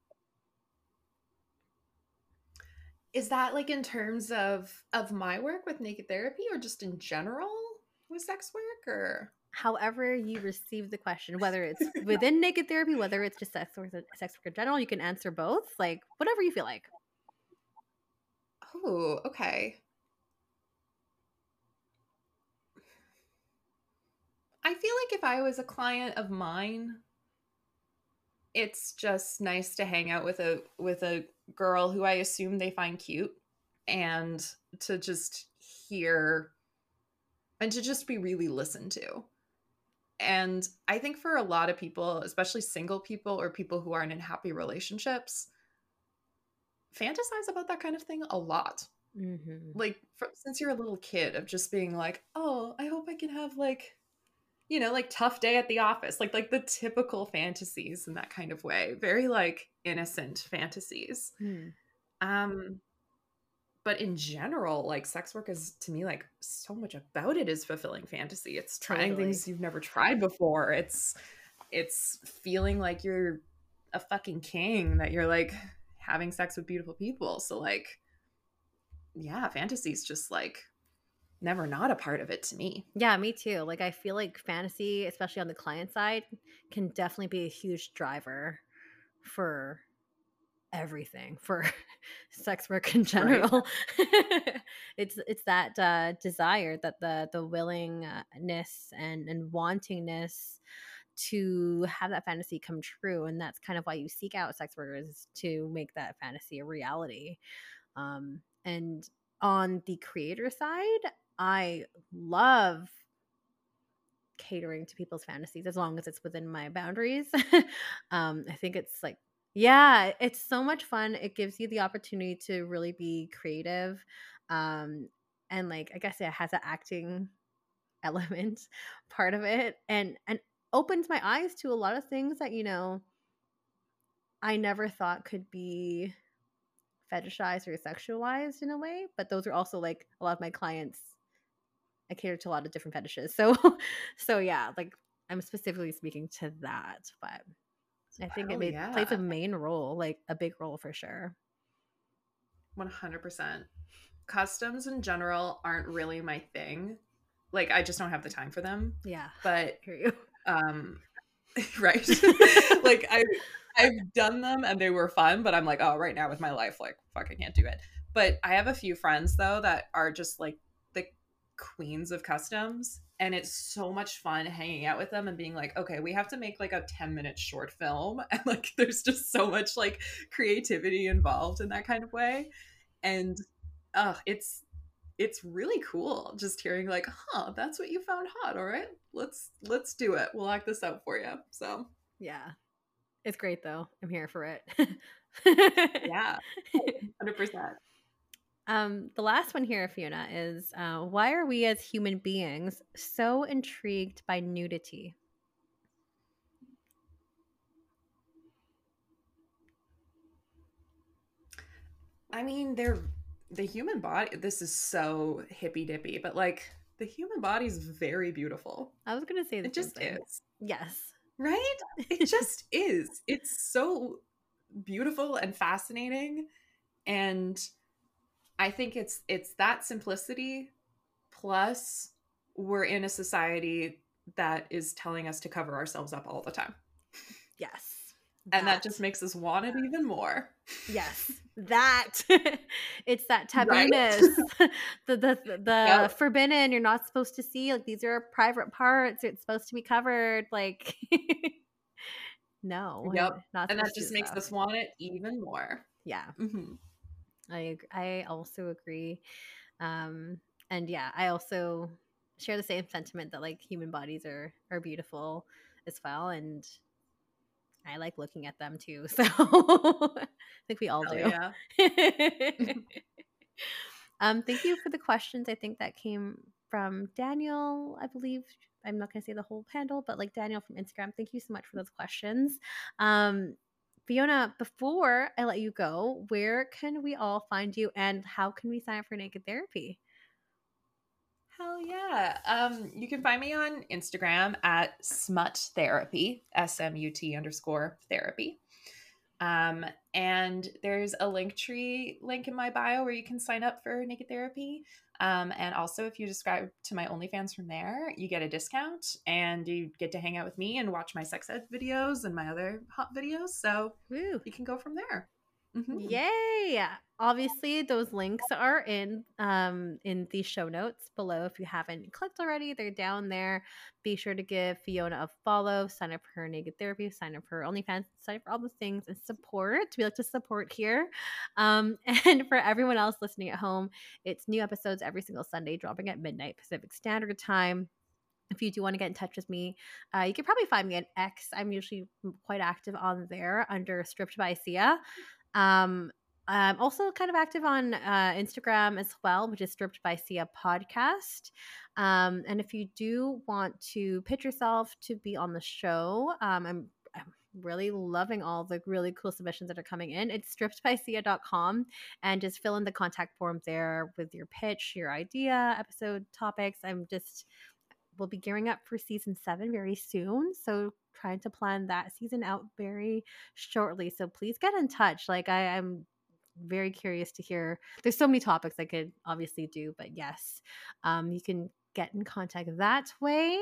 Is that like in terms of my work with Naked Therapy, or just in general with sex work, or however you receive the question, whether it's within Naked Therapy, whether it's just sex work in general? You can answer both, like whatever you feel like. Oh, okay. I feel like if I was a client of mine, it's just nice to hang out with a girl who I assume they find cute, and to just hear and to just be really listened to. And I think for a lot of people, especially single people or people who aren't in happy relationships, fantasize about that kind of thing a lot. Mm-hmm. Like, since you're a little kid, of just being like, oh, I hope I can have like, like tough day at the office, like the typical fantasies in that kind of way, very like innocent fantasies. But in general, like sex work is to me like so much about it is fulfilling fantasy. It's trying things you've never tried before. It's feeling like you're a fucking king, that you're like having sex with beautiful people. So like, yeah, fantasy's just like never not a part of it to me. Yeah, me too. Like I feel like fantasy, especially on the client side, can definitely be a huge driver for everything, for sex work in general. Right. It's that desire, that the willingness and wantingness to have that fantasy come true, and that's kind of why you seek out sex workers, to make that fantasy a reality. And on the creator side, I love catering to people's fantasies as long as it's within my boundaries. I think it's like, yeah, it's so much fun. It gives you the opportunity to really be creative. And like, I guess it has an acting element part of it, and opens my eyes to a lot of things that, I never thought could be fetishized or sexualized in a way. But those are also like a lot of my clients. I cater to a lot of different fetishes. So yeah, like I'm specifically speaking to that, but I think it plays a main role, like a big role for sure. 100%. Customs in general aren't really my thing. Like I just don't have the time for them. Yeah. But hear you. Right. Like I've done them and they were fun, but I'm like, oh, right now with my life, like fuck, I can't do it. But I have a few friends though that are just like the queens of customs, and it's so much fun hanging out with them and being like, okay, we have to make like a 10-minute short film, and like there's just so much like creativity involved in that kind of way. And it's really cool just hearing like, huh, that's what you found hot. All right, let's do it. We'll act this out for you. So yeah, it's great though. I'm here for it. Yeah, 100%. The last one here, Fiona, is why are we as human beings so intrigued by nudity? I mean, the human body, this is so hippy dippy, but like the human body is very beautiful. I was gonna say it just is. Yes. Right? It just is. It's so beautiful and fascinating. And I think it's that simplicity, plus we're in a society that is telling us to cover ourselves up all the time. Yes. And that just makes us want it even more. Yes, that it's that tabooness, right? the yep. Forbidden. You're not supposed to see, like, these are private parts. It's supposed to be covered. Like, no. Yep. And that just makes us want it even more. Yeah. Mm-hmm. I also agree. And yeah, I also share the same sentiment that like human bodies are beautiful as well, and I like looking at them too. So I think we all do. Yeah. Thank you for the questions. I think that came from Daniel, I believe. I'm not going to say the whole handle, but like Daniel from Instagram. Thank you so much for those questions. Fiona, before I let you go, where can we all find you, and how can we sign up for Naked Therapy? Hell yeah. You can find me on Instagram at Smut Therapy, SMUT_therapy. And there's a Linktree link in my bio where you can sign up for Naked Therapy. And also if you subscribe to my OnlyFans from there, you get a discount and you get to hang out with me and watch my sex ed videos and my other hot videos. So you can go from there. Mm-hmm. Yay! Obviously, those links are in the show notes below. If you haven't clicked already, they're down there. Be sure to give Fiona a follow, sign up for her Naked Therapy, sign up for her OnlyFans, sign up for all the things, and support. We like to support here. And for everyone else listening at home, it's new episodes every single Sunday, dropping at midnight Pacific Standard Time. If you do want to get in touch with me, you can probably find me at X. I'm usually quite active on there under Stripped by Sia. I'm also kind of active on Instagram as well, which is Stripped by Sia Podcast. And if you do want to pitch yourself to be on the show, I'm really loving all the really cool submissions that are coming in. It's strippedbysia.com, and just fill in the contact form there with your pitch, your idea, episode topics. We'll be gearing up for season 7 very soon. So trying to plan that season out very shortly. So please get in touch. Like I'm very curious to hear. There's so many topics I could obviously do, but yes, you can get in contact that way.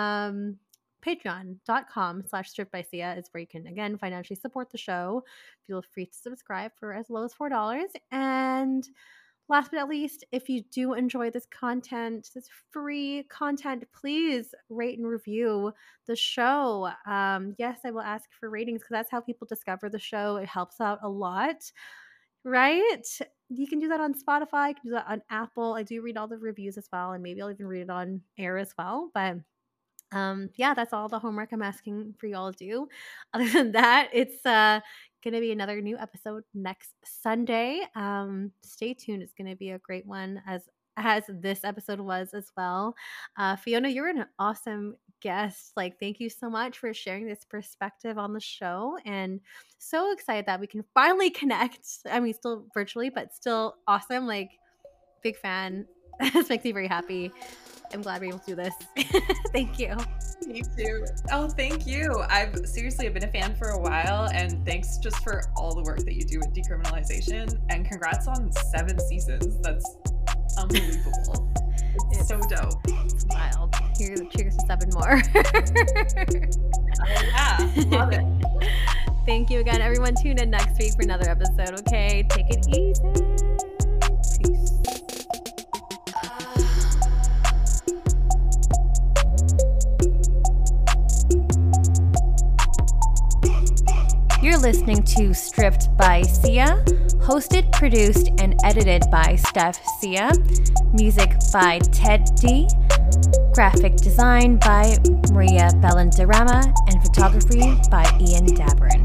Patreon.com/strippedbysia is where you can, again, financially support the show. Feel free to subscribe for as low as $4. And last but not least, if you do enjoy this content, this free content, please rate and review the show. Yes, I will ask for ratings because that's how people discover the show. It helps out a lot, right? You can do that on Spotify. You can do that on Apple. I do read all the reviews as well, and maybe I'll even read it on air as well. But yeah, that's all the homework I'm asking for you all to do. Other than that, it's going to be another new episode next Sunday. Stay tuned. It's going to be a great one, as this episode was as well. Fiona, you're an awesome guest. Like, thank you so much for sharing this perspective on the show, and so excited that we can finally connect. I mean, still virtually, but still awesome. Like, big fan. This makes me very happy. I'm glad we're able to do this. Thank you. Me too. Oh, thank you. I've seriously been a fan for a while, and thanks just for all the work that you do with decriminalization, and congrats on 7 seasons. That's unbelievable. It's so dope. It's wild. Cheers to 7 more. Oh, yeah. Love it. Thank you again, everyone. Tune in next week for another episode, okay? Take it easy. Peace. You're listening to Stripped by Sia, hosted, produced, and edited by Steph Sia. Music by Ted D. Graphic design by Maria Bellandarama, and photography by Ian Dabrin.